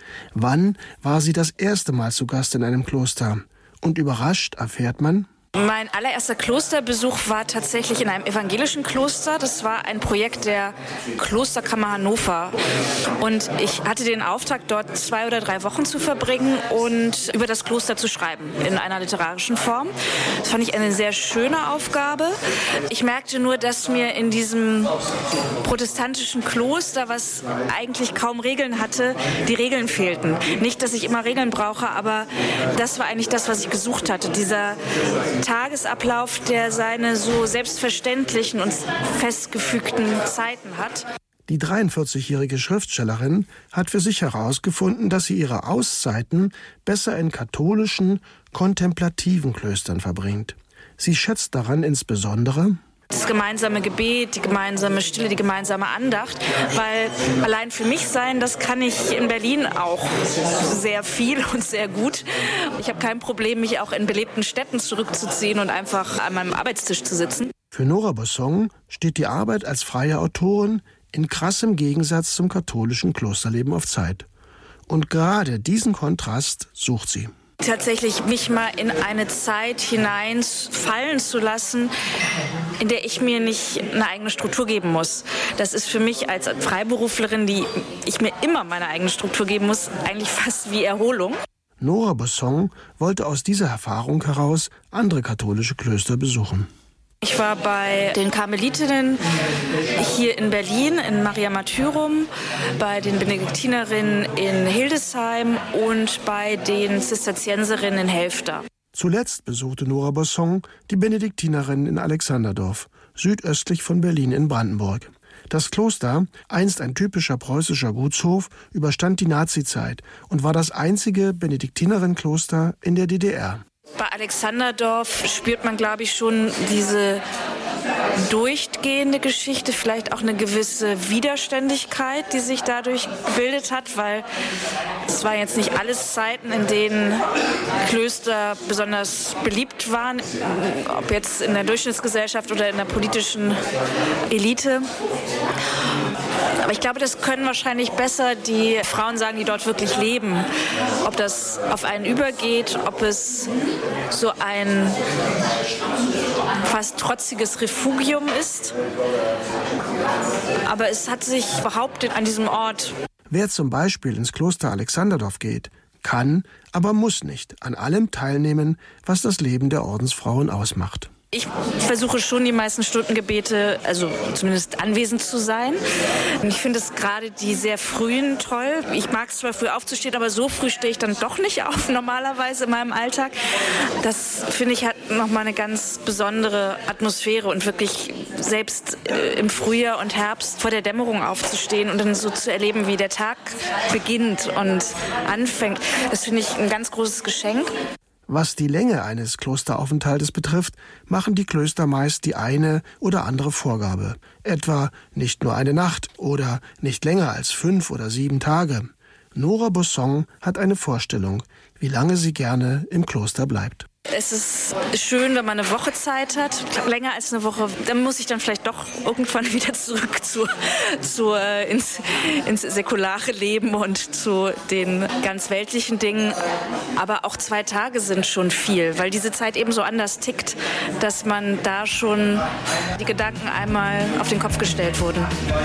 Wann war sie das erste Mal zu Gast in einem Kloster? Und überrascht erfährt man: Mein allererster Klosterbesuch war tatsächlich in einem evangelischen Kloster. Das war ein Projekt der Klosterkammer Hannover. Und ich hatte den Auftrag, dort 2 oder 3 Wochen zu verbringen und über das Kloster zu schreiben, in einer literarischen Form. Das fand ich eine sehr schöne Aufgabe. Ich merkte nur, dass mir in diesem protestantischen Kloster, was eigentlich kaum Regeln hatte, die Regeln fehlten. Nicht, dass ich immer Regeln brauche, aber das war eigentlich das, was ich gesucht hatte. Dieser Tagesablauf, der seine so selbstverständlichen und festgefügten Zeiten hat. Die 43-jährige Schriftstellerin hat für sich herausgefunden, dass sie ihre Auszeiten besser in katholischen, kontemplativen Klöstern verbringt. Sie schätzt daran insbesondere das gemeinsame Gebet, die gemeinsame Stille, die gemeinsame Andacht, weil allein für mich sein, das kann ich in Berlin auch sehr viel und sehr gut. Ich habe kein Problem, mich auch in belebten Städten zurückzuziehen und einfach an meinem Arbeitstisch zu sitzen. Für Nora Bossong steht die Arbeit als freie Autorin in krassem Gegensatz zum katholischen Klosterleben auf Zeit. Und gerade diesen Kontrast sucht sie. Tatsächlich mich mal in eine Zeit hineinfallen zu lassen, in der ich mir nicht eine eigene Struktur geben muss. Das ist für mich als Freiberuflerin, die ich mir immer meine eigene Struktur geben muss, eigentlich fast wie Erholung. Nora Bossong wollte aus dieser Erfahrung heraus andere katholische Klöster besuchen. Ich war bei den Karmelitinnen hier in Berlin, in Maria Martyrum, bei den Benediktinerinnen in Hildesheim und bei den Zisterzienserinnen in Helfter. Zuletzt besuchte Nora Bossong die Benediktinerinnen in Alexanderdorf, südöstlich von Berlin in Brandenburg. Das Kloster, einst ein typischer preußischer Gutshof, überstand die Nazizeit und war das einzige Benediktinerinnenkloster in der DDR. Bei Alexanderdorf spürt man, glaube ich, schon diese durchgehende Geschichte, vielleicht auch eine gewisse Widerständigkeit, die sich dadurch gebildet hat, weil es waren jetzt nicht alles Zeiten, in denen Klöster besonders beliebt waren, ob jetzt in der Durchschnittsgesellschaft oder in der politischen Elite. Aber ich glaube, das können wahrscheinlich besser die Frauen sagen, die dort wirklich leben. Ob das auf einen übergeht, ob es so ein fast trotziges Refugium ist. Aber es hat sich behauptet an diesem Ort. Wer zum Beispiel ins Kloster Alexanderdorf geht, kann, aber muss nicht an allem teilnehmen, was das Leben der Ordensfrauen ausmacht. Ich versuche schon, die meisten Stundengebete, also zumindest anwesend zu sein. Ich finde es gerade die sehr frühen toll. Ich mag es zwar früh aufzustehen, aber so früh stehe ich dann doch nicht auf, normalerweise in meinem Alltag. Das, finde ich, hat nochmal eine ganz besondere Atmosphäre und wirklich selbst im Frühjahr und Herbst vor der Dämmerung aufzustehen und dann so zu erleben, wie der Tag beginnt und anfängt. Das finde ich ein ganz großes Geschenk. Was die Länge eines Klosteraufenthaltes betrifft, machen die Klöster meist die eine oder andere Vorgabe. Etwa nicht nur eine Nacht oder nicht länger als 5 oder 7 Tage. Nora Bosson hat eine Vorstellung, wie lange sie gerne im Kloster bleibt. Es ist schön, wenn man eine Woche Zeit hat, länger als eine Woche. Dann muss ich dann vielleicht doch irgendwann wieder zurück ins säkulare Leben und zu den ganz weltlichen Dingen. Aber auch 2 Tage sind schon viel, weil diese Zeit eben so anders tickt, dass man da schon die Gedanken einmal auf den Kopf gestellt wurden.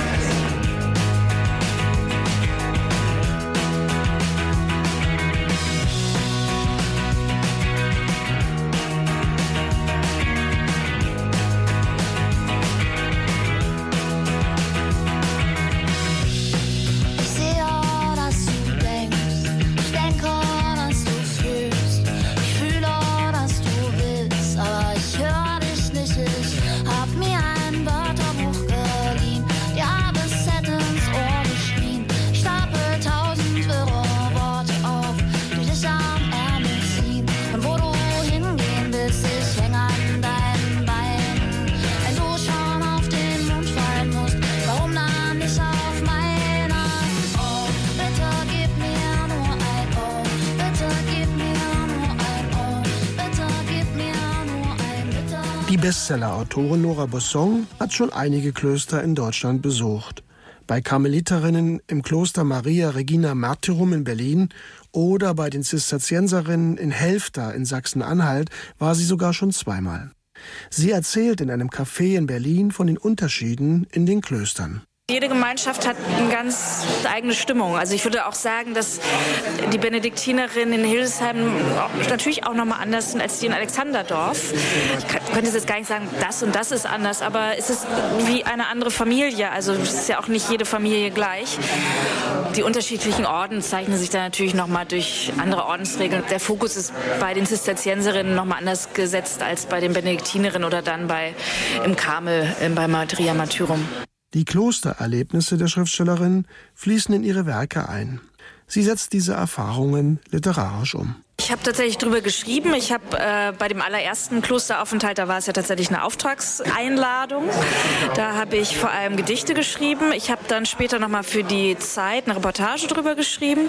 Die Bestseller-Autorin Nora Bosson hat schon einige Klöster in Deutschland besucht. Bei Karmeliterinnen im Kloster Maria Regina Martyrum in Berlin oder bei den Zisterzienserinnen in Helfta in Sachsen-Anhalt war sie sogar schon 2-mal. Sie erzählt in einem Café in Berlin von den Unterschieden in den Klöstern. Jede Gemeinschaft hat eine ganz eigene Stimmung. Also ich würde auch sagen, dass die Benediktinerinnen in Hildesheim natürlich auch nochmal anders sind als die in Alexanderdorf. Ich könnte jetzt gar nicht sagen, das und das ist anders, aber es ist wie eine andere Familie. Also es ist ja auch nicht jede Familie gleich. Die unterschiedlichen Orden zeichnen sich da natürlich nochmal durch andere Ordensregeln. Der Fokus ist bei den Zisterzienserinnen nochmal anders gesetzt als bei den Benediktinerinnen oder dann im Karmel, bei Maria Martyrum. Die Klostererlebnisse der Schriftstellerin fließen in ihre Werke ein. Sie setzt diese Erfahrungen literarisch um. Ich habe tatsächlich drüber geschrieben. Ich habe bei dem allerersten Klosteraufenthalt, da war es ja tatsächlich eine Auftragseinladung. Da habe ich vor allem Gedichte geschrieben. Ich habe dann später nochmal für die Zeit eine Reportage drüber geschrieben.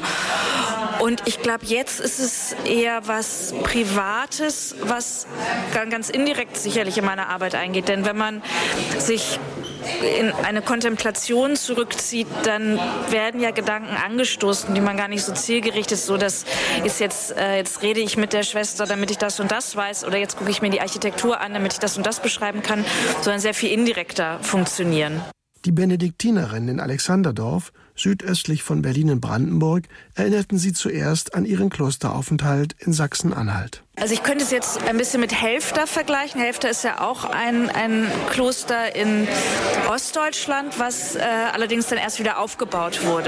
Und ich glaube, jetzt ist es eher was Privates, was ganz indirekt sicherlich in meine Arbeit eingeht. Denn wenn man sich in eine Kontemplation zurückzieht, dann werden ja Gedanken angestoßen, die man gar nicht so zielgerichtet ist. So, das ist jetzt rede ich mit der Schwester, damit ich das und das weiß, oder jetzt gucke ich mir die Architektur an, damit ich das und das beschreiben kann, sondern sehr viel indirekter funktionieren. Die Benediktinerinnen in Alexanderdorf, südöstlich von Berlin in Brandenburg, erinnerten sie zuerst an ihren Klosteraufenthalt in Sachsen-Anhalt. Also ich könnte es jetzt ein bisschen mit Helfta vergleichen. Helfta ist ja auch ein Kloster in Ostdeutschland, was allerdings dann erst wieder aufgebaut wurde.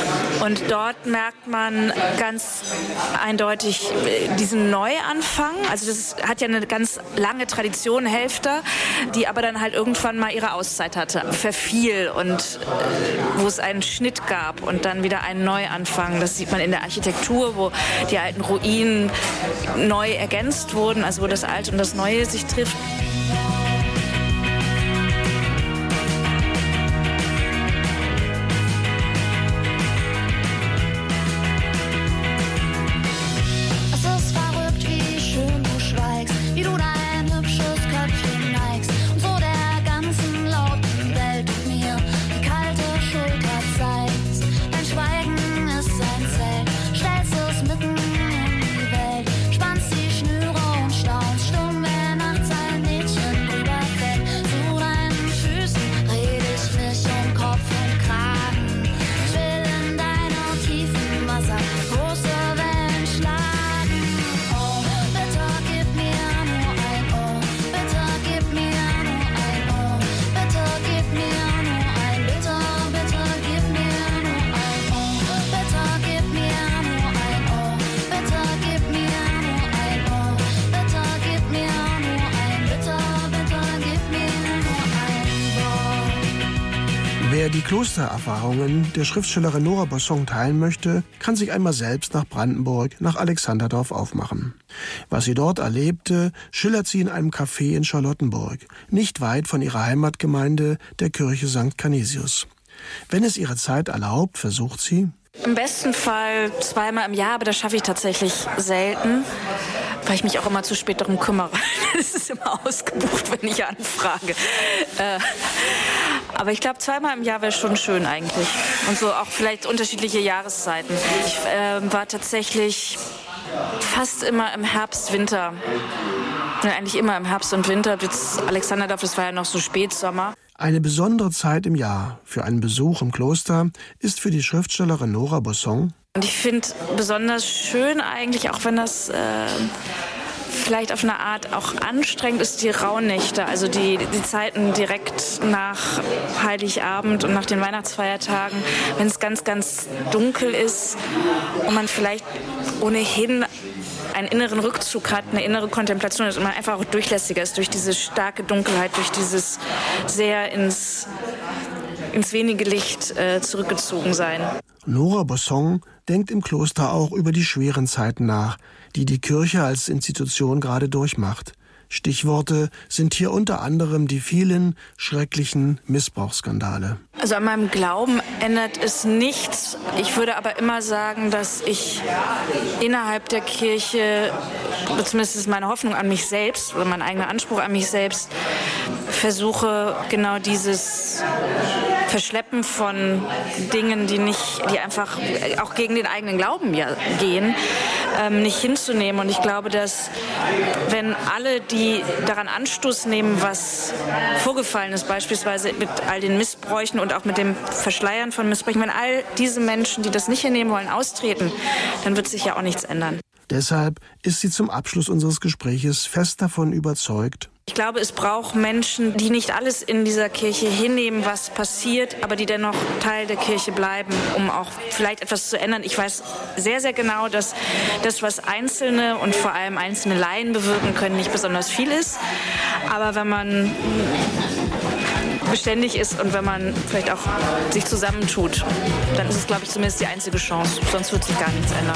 Und dort merkt man ganz eindeutig diesen Neuanfang. Also das hat ja eine ganz lange Tradition, Helfta, die aber dann halt irgendwann mal ihre Auszeit hatte, verfiel und wo es einen Schnitt gab und dann wieder einen Neuanfang. Das sieht man in der Architektur, wo die alten Ruinen neu ergänzt wurden, also wo das Alte und das Neue sich trifft. Es ist verrückt, wie schön du schweigst, wie du dein hübsches Köpfchen neigst und so der ganzen lauten Welt mit mir die kalte Schulter die Klostererfahrungen der Schriftstellerin Nora Bosson teilen möchte, kann sich einmal selbst nach Brandenburg, nach Alexanderdorf aufmachen. Was sie dort erlebte, schildert sie in einem Café in Charlottenburg, nicht weit von ihrer Heimatgemeinde, der Kirche St. Canisius. Wenn es ihre Zeit erlaubt, versucht sie, im besten Fall 2-mal im Jahr, aber das schaffe ich tatsächlich selten, weil ich mich auch immer zu spät darum kümmere. Das ist immer ausgebucht, wenn ich anfrage. Aber ich glaube, 2-mal im Jahr wäre schon schön eigentlich. Und so auch vielleicht unterschiedliche Jahreszeiten. Ich war tatsächlich fast immer im Herbst, Winter. Ja, eigentlich immer im Herbst und Winter. Jetzt Alexanderdorf, das war ja noch so Spätsommer. Eine besondere Zeit im Jahr für einen Besuch im Kloster ist für die Schriftstellerin Nora Bosson. Und ich finde besonders schön eigentlich, auch wenn das vielleicht auf eine Art auch anstrengend ist, die Rauhnächte, also die Zeiten direkt nach Heiligabend und nach den Weihnachtsfeiertagen, wenn es ganz, ganz dunkel ist und man vielleicht ohnehin einen inneren Rückzug hat, eine innere Kontemplation ist und man einfach auch durchlässiger ist durch diese starke Dunkelheit, durch dieses sehr ins wenige Licht zurückgezogen sein. Nora Bosson denkt im Kloster auch über die schweren Zeiten nach, die die Kirche als Institution gerade durchmacht. Stichworte sind hier unter anderem die vielen schrecklichen Missbrauchsskandale. Also an meinem Glauben ändert es nichts. Ich würde aber immer sagen, dass ich innerhalb der Kirche, zumindest ist meine Hoffnung an mich selbst oder mein eigener Anspruch an mich selbst, versuche genau dieses Verschleppen von Dingen, die einfach auch gegen den eigenen Glauben gehen, nicht hinzunehmen. Und ich glaube, dass wenn alle, die daran Anstoß nehmen, was vorgefallen ist, beispielsweise mit all den Missbräuchen und auch mit dem Verschleiern von Missbräuchen, wenn all diese Menschen, die das nicht hinnehmen wollen, austreten, dann wird sich ja auch nichts ändern. Deshalb ist sie zum Abschluss unseres Gespräches fest davon überzeugt: Ich glaube, es braucht Menschen, die nicht alles in dieser Kirche hinnehmen, was passiert, aber die dennoch Teil der Kirche bleiben, um auch vielleicht etwas zu ändern. Ich weiß sehr, sehr genau, dass das, was Einzelne und vor allem einzelne Laien bewirken können, nicht besonders viel ist. Aber wenn man beständig ist und wenn man vielleicht auch sich zusammentut, dann ist es, glaube ich, zumindest die einzige Chance. Sonst wird sich gar nichts ändern.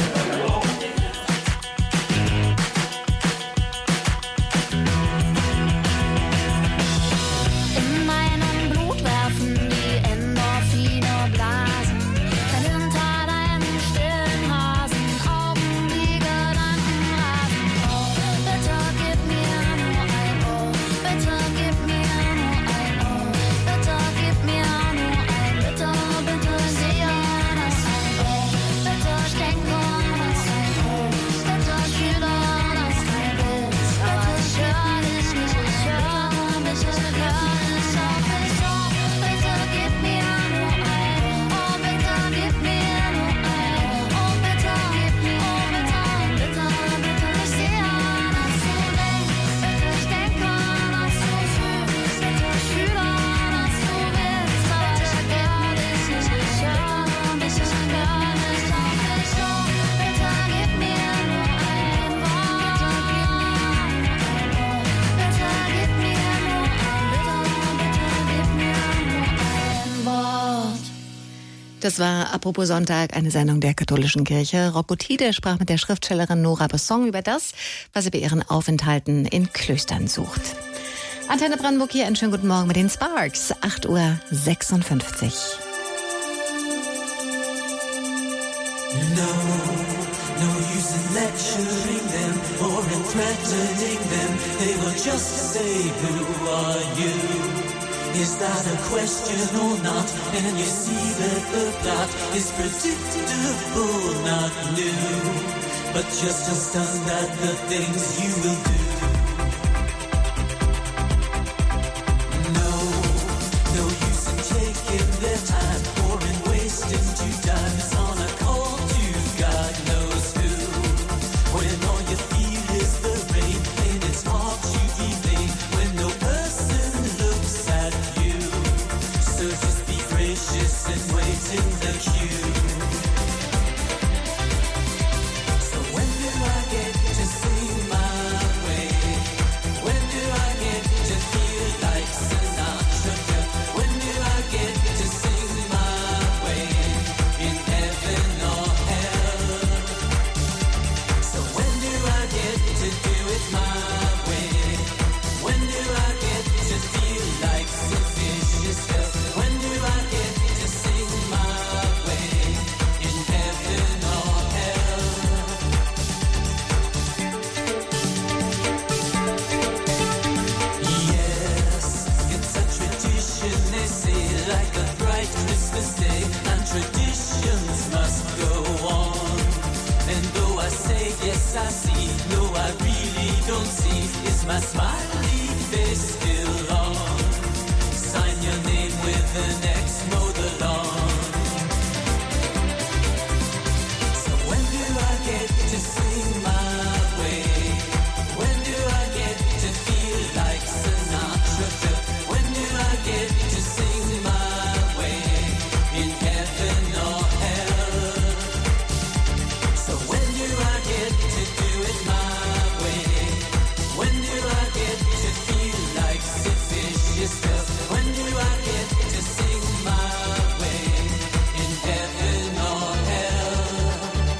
Das war Apropos Sonntag, eine Sendung der katholischen Kirche. Rocco Tide sprach mit der Schriftstellerin Nora Bosson über das, was sie bei ihren Aufenthalten in Klöstern sucht. Antenne Brandenburg hier, einen schönen guten Morgen mit den Sparks, 8:56 Uhr. No use in lecturing them or in threatening them. They will just say, who are you? Is that a question or not? And you see that the plot is predictable, not new. But just as done that the things you will do. No use in taking their time or in wasting two times on a call to God knows who. When all you feel is the rain and it's hard to be vain when no person looks at you. So just be gracious and wait in the queue. So when do I get to sing my way? When do I get to feel like Sinatra? When do I get to sing lights must go on. And though I say yes, I see, no, I really don't see. Is my smiley face still on? Sign your name with an X, mow the lawn. So when do I get to sing my way? When do I get to feel like Sinatra felt? When do I get to sing my way? In heaven or hell? So when do I get to do it my way? When do I get to feel like Sid Vicious felt? When do I get to sing my way? In heaven or hell?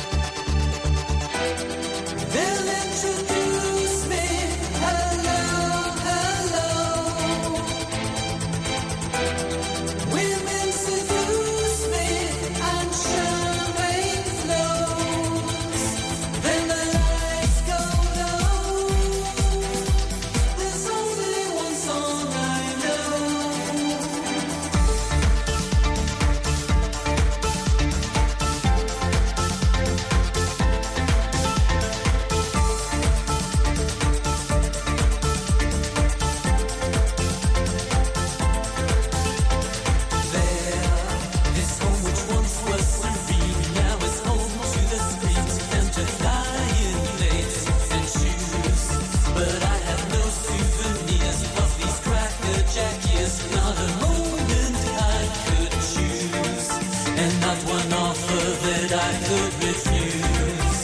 They'll introduce me. Hello, hello. Women seduce me and champagne flows. Then the lights go low. There's only one song I know. This home which once was serene now is home to the screams and to flying plates and shoes. But I have no souvenirs of these Cracker Jack years. Not a moment I could choose, and not one offer that I could refuse.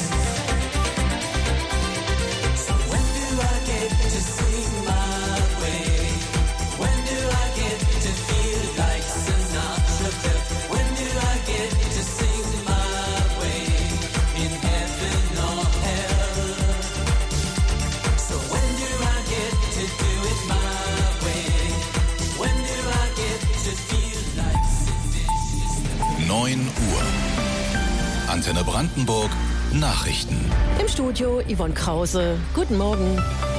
So when do I get to sing my way? When do I get to feel like Sinatra felt? When do I get to sing my way? In heaven or hell? So when do I get to do it my way? When do I get to feel like Sid Vicious? 9 Uhr. Antenne Brandenburg. Nachrichten. Im Studio Yvonne Krause. Guten Morgen.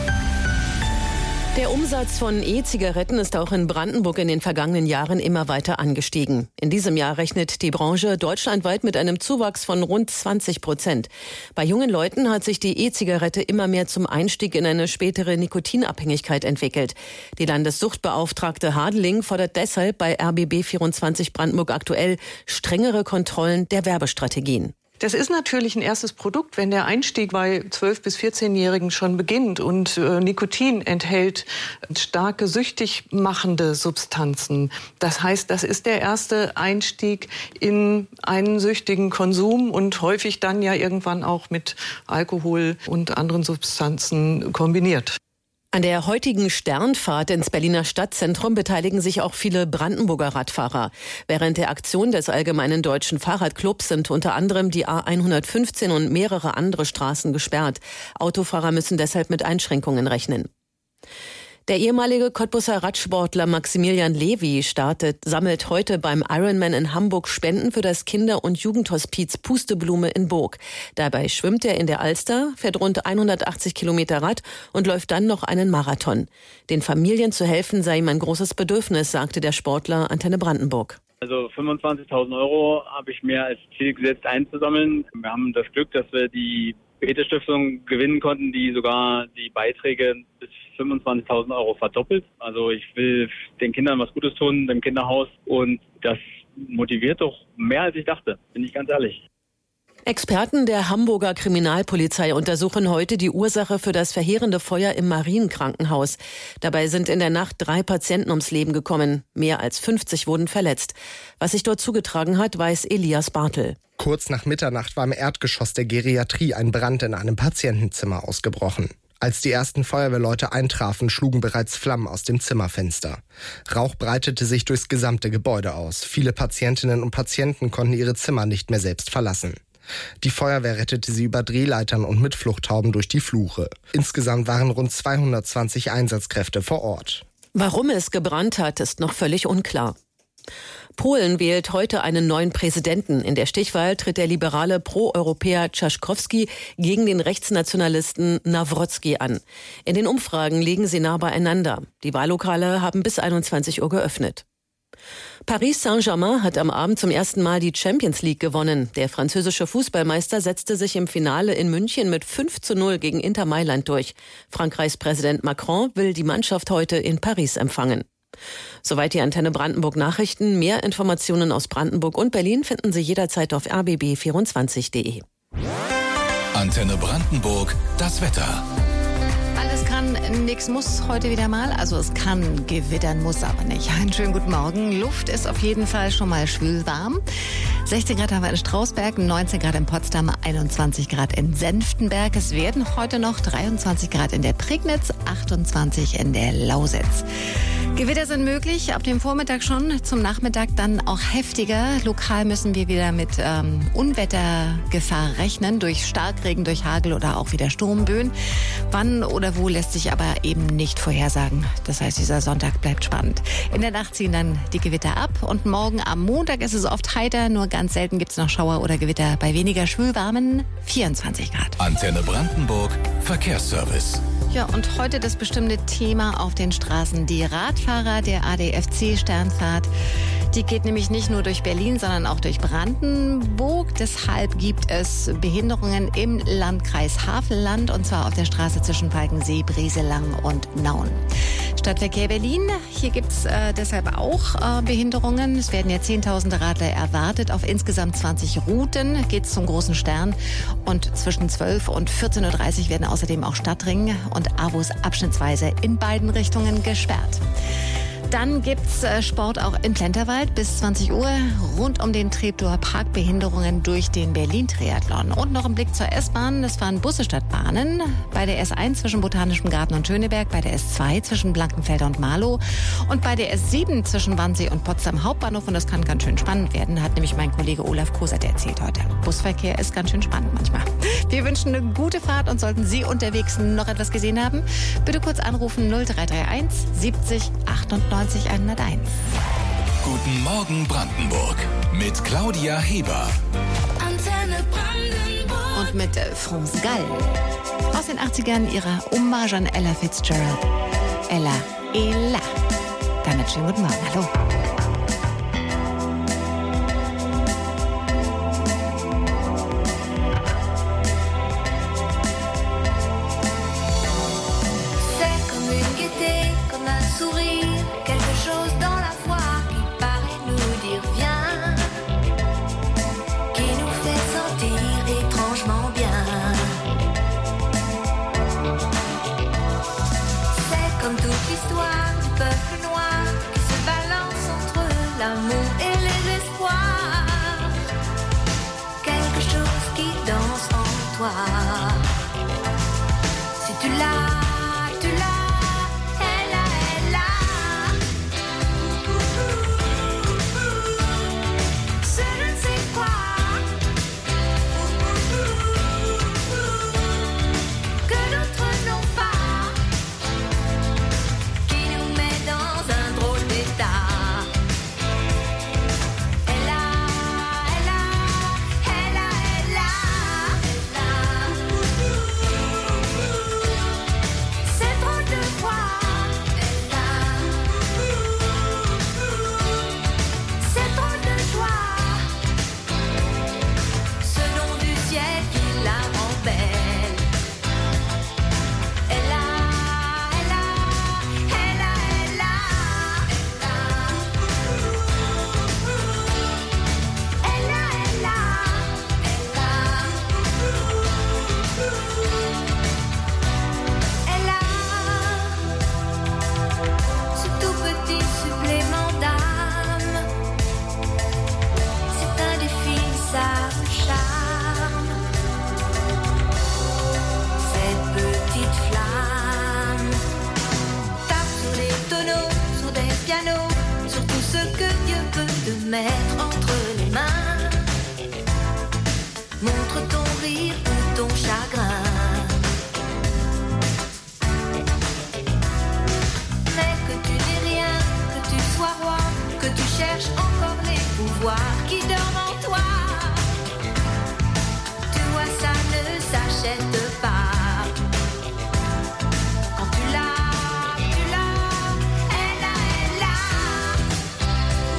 Der Umsatz von E-Zigaretten ist auch in Brandenburg in den vergangenen Jahren immer weiter angestiegen. In diesem Jahr rechnet die Branche deutschlandweit mit einem Zuwachs von rund 20%. Bei jungen Leuten hat sich die E-Zigarette immer mehr zum Einstieg in eine spätere Nikotinabhängigkeit entwickelt. Die Landessuchtbeauftragte Hadeling fordert deshalb bei RBB24 Brandenburg aktuell strengere Kontrollen der Werbestrategien. Das ist natürlich ein erstes Produkt, wenn der Einstieg bei 12- bis 14-Jährigen schon beginnt und Nikotin enthält starke süchtig machende Substanzen. Das heißt, das ist der erste Einstieg in einen süchtigen Konsum und häufig dann ja irgendwann auch mit Alkohol und anderen Substanzen kombiniert. An der heutigen Sternfahrt ins Berliner Stadtzentrum beteiligen sich auch viele Brandenburger Radfahrer. Während der Aktion des Allgemeinen Deutschen Fahrradclubs sind unter anderem die A115 und mehrere andere Straßen gesperrt. Autofahrer müssen deshalb mit Einschränkungen rechnen. Der ehemalige Cottbuser Radsportler Maximilian Levy sammelt heute beim Ironman in Hamburg Spenden für das Kinder- und Jugendhospiz Pusteblume in Burg. Dabei schwimmt er in der Alster, fährt rund 180 Kilometer Rad und läuft dann noch einen Marathon. Den Familien zu helfen sei ihm ein großes Bedürfnis, sagte der Sportler Antenne Brandenburg. Also 25.000 Euro habe ich mir als Ziel gesetzt einzusammeln. Wir haben das Glück, dass wir die Bete-Stiftung gewinnen konnten, die sogar die Beiträge bis 25.000 Euro verdoppelt. Also ich will den Kindern was Gutes tun, dem Kinderhaus. Und das motiviert doch mehr, als ich dachte, bin ich ganz ehrlich. Experten der Hamburger Kriminalpolizei untersuchen heute die Ursache für das verheerende Feuer im Marienkrankenhaus. Dabei sind in der Nacht 3 Patienten ums Leben gekommen. Mehr als 50 wurden verletzt. Was sich dort zugetragen hat, weiß Elias Bartel. Kurz nach Mitternacht war im Erdgeschoss der Geriatrie ein Brand in einem Patientenzimmer ausgebrochen. Als die ersten Feuerwehrleute eintrafen, schlugen bereits Flammen aus dem Zimmerfenster. Rauch breitete sich durchs gesamte Gebäude aus. Viele Patientinnen und Patienten konnten ihre Zimmer nicht mehr selbst verlassen. Die Feuerwehr rettete sie über Drehleitern und mit Fluchthauben durch die Fluche. Insgesamt waren rund 220 Einsatzkräfte vor Ort. Warum es gebrannt hat, ist noch völlig unklar. Polen wählt heute einen neuen Präsidenten. In der Stichwahl tritt der liberale Pro-Europäer Trzaskowski gegen den Rechtsnationalisten Nawrocki an. In den Umfragen liegen sie nah beieinander. Die Wahllokale haben bis 21 Uhr geöffnet. Paris Saint-Germain hat am Abend zum ersten Mal die Champions League gewonnen. Der französische Fußballmeister setzte sich im Finale in München mit 5:0 gegen Inter Mailand durch. Frankreichs Präsident Macron will die Mannschaft heute in Paris empfangen. Soweit die Antenne Brandenburg Nachrichten. Mehr Informationen aus Brandenburg und Berlin finden Sie jederzeit auf rbb24.de. Antenne Brandenburg, das Wetter. Alles kann, nix muss heute wieder mal. Also es kann gewittern, muss aber nicht. Einen schönen guten Morgen. Luft ist auf jeden Fall schon mal schwülwarm. 16 Grad haben wir in Strausberg, 19 Grad in Potsdam, 21 Grad in Senftenberg. Es werden heute noch 23 Grad in der Prignitz, 28 in der Lausitz. Gewitter sind möglich, ab dem Vormittag schon, zum Nachmittag dann auch heftiger. Lokal müssen wir wieder mit Unwettergefahr rechnen, durch Starkregen, durch Hagel oder auch wieder Sturmböen. Wann oder wo lässt sich aber eben nicht vorhersagen. Das heißt, dieser Sonntag bleibt spannend. In der Nacht ziehen dann die Gewitter ab und morgen am Montag ist es oft heiter, nur ganz selten gibt es noch Schauer oder Gewitter bei weniger schwülwarmen 24 Grad. Antenne Brandenburg, Verkehrsservice. Ja, und heute das bestimmte Thema auf den Straßen. Die Radfahrer der ADFC Sternfahrt, die geht nämlich nicht nur durch Berlin, sondern auch durch Brandenburg. Deshalb gibt es Behinderungen im Landkreis Havelland, und zwar auf der Straße zwischen Falkensee, Breselang und Nauen. Stadtverkehr Berlin, hier gibt es deshalb auch Behinderungen. Es werden ja 10.000 Radler erwartet. Auf insgesamt 20 Routen geht es zum Großen Stern. Und zwischen 12 und 14.30 Uhr werden außerdem auch Stadtring und Avus abschnittsweise in beiden Richtungen gesperrt. Dann gibt's Sport auch in Plenterwald bis 20 Uhr rund um den Treptower Park, Behinderungen durch den Berlin-Triathlon. Und noch ein Blick zur S-Bahn. Es fahren Busse statt Bahnen. Bei der S1 zwischen Botanischem Garten und Schöneberg, bei der S2 zwischen Blankenfelder und Marlow und bei der S7 zwischen Wannsee und Potsdam Hauptbahnhof. Und das kann ganz schön spannend werden, hat nämlich mein Kollege Olaf Kosert erzählt heute. Busverkehr ist ganz schön spannend manchmal. Wir wünschen eine gute Fahrt und sollten Sie unterwegs noch etwas gesehen haben, bitte kurz anrufen 0331 70 98 101. Guten Morgen Brandenburg mit Claudia Heber. Antenne Brandenburg. Und mit France Gall. Aus den 80ern ihrer Hommage an Ella Fitzgerald. Ella, Ella. Damit schönen guten Morgen. Hallo. Mettre entre les mains, montre ton rire ou ton chagrin. Mais que tu n'es rien, que tu sois roi, que tu cherches encore les pouvoirs qui dorment en toi. Tu vois, ça ne s'achète pas. Quand tu l'as, elle a.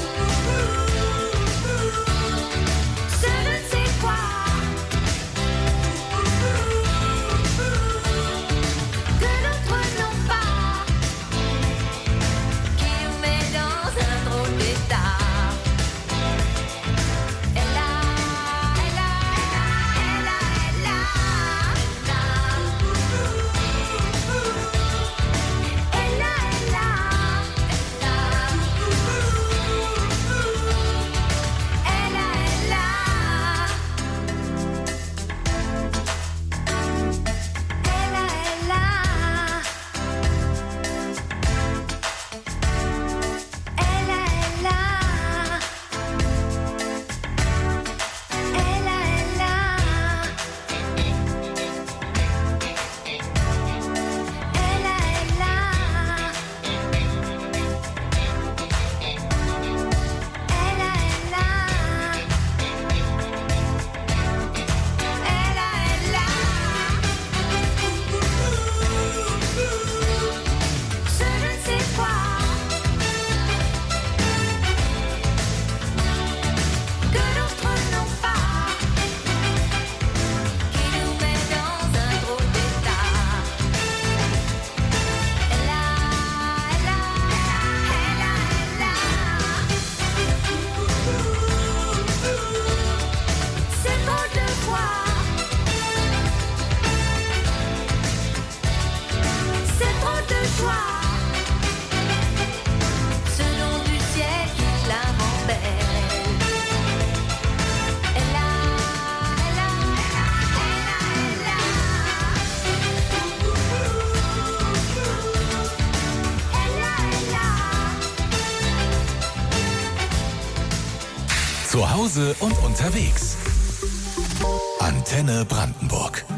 Zu Hause und unterwegs. Antenne Brandenburg.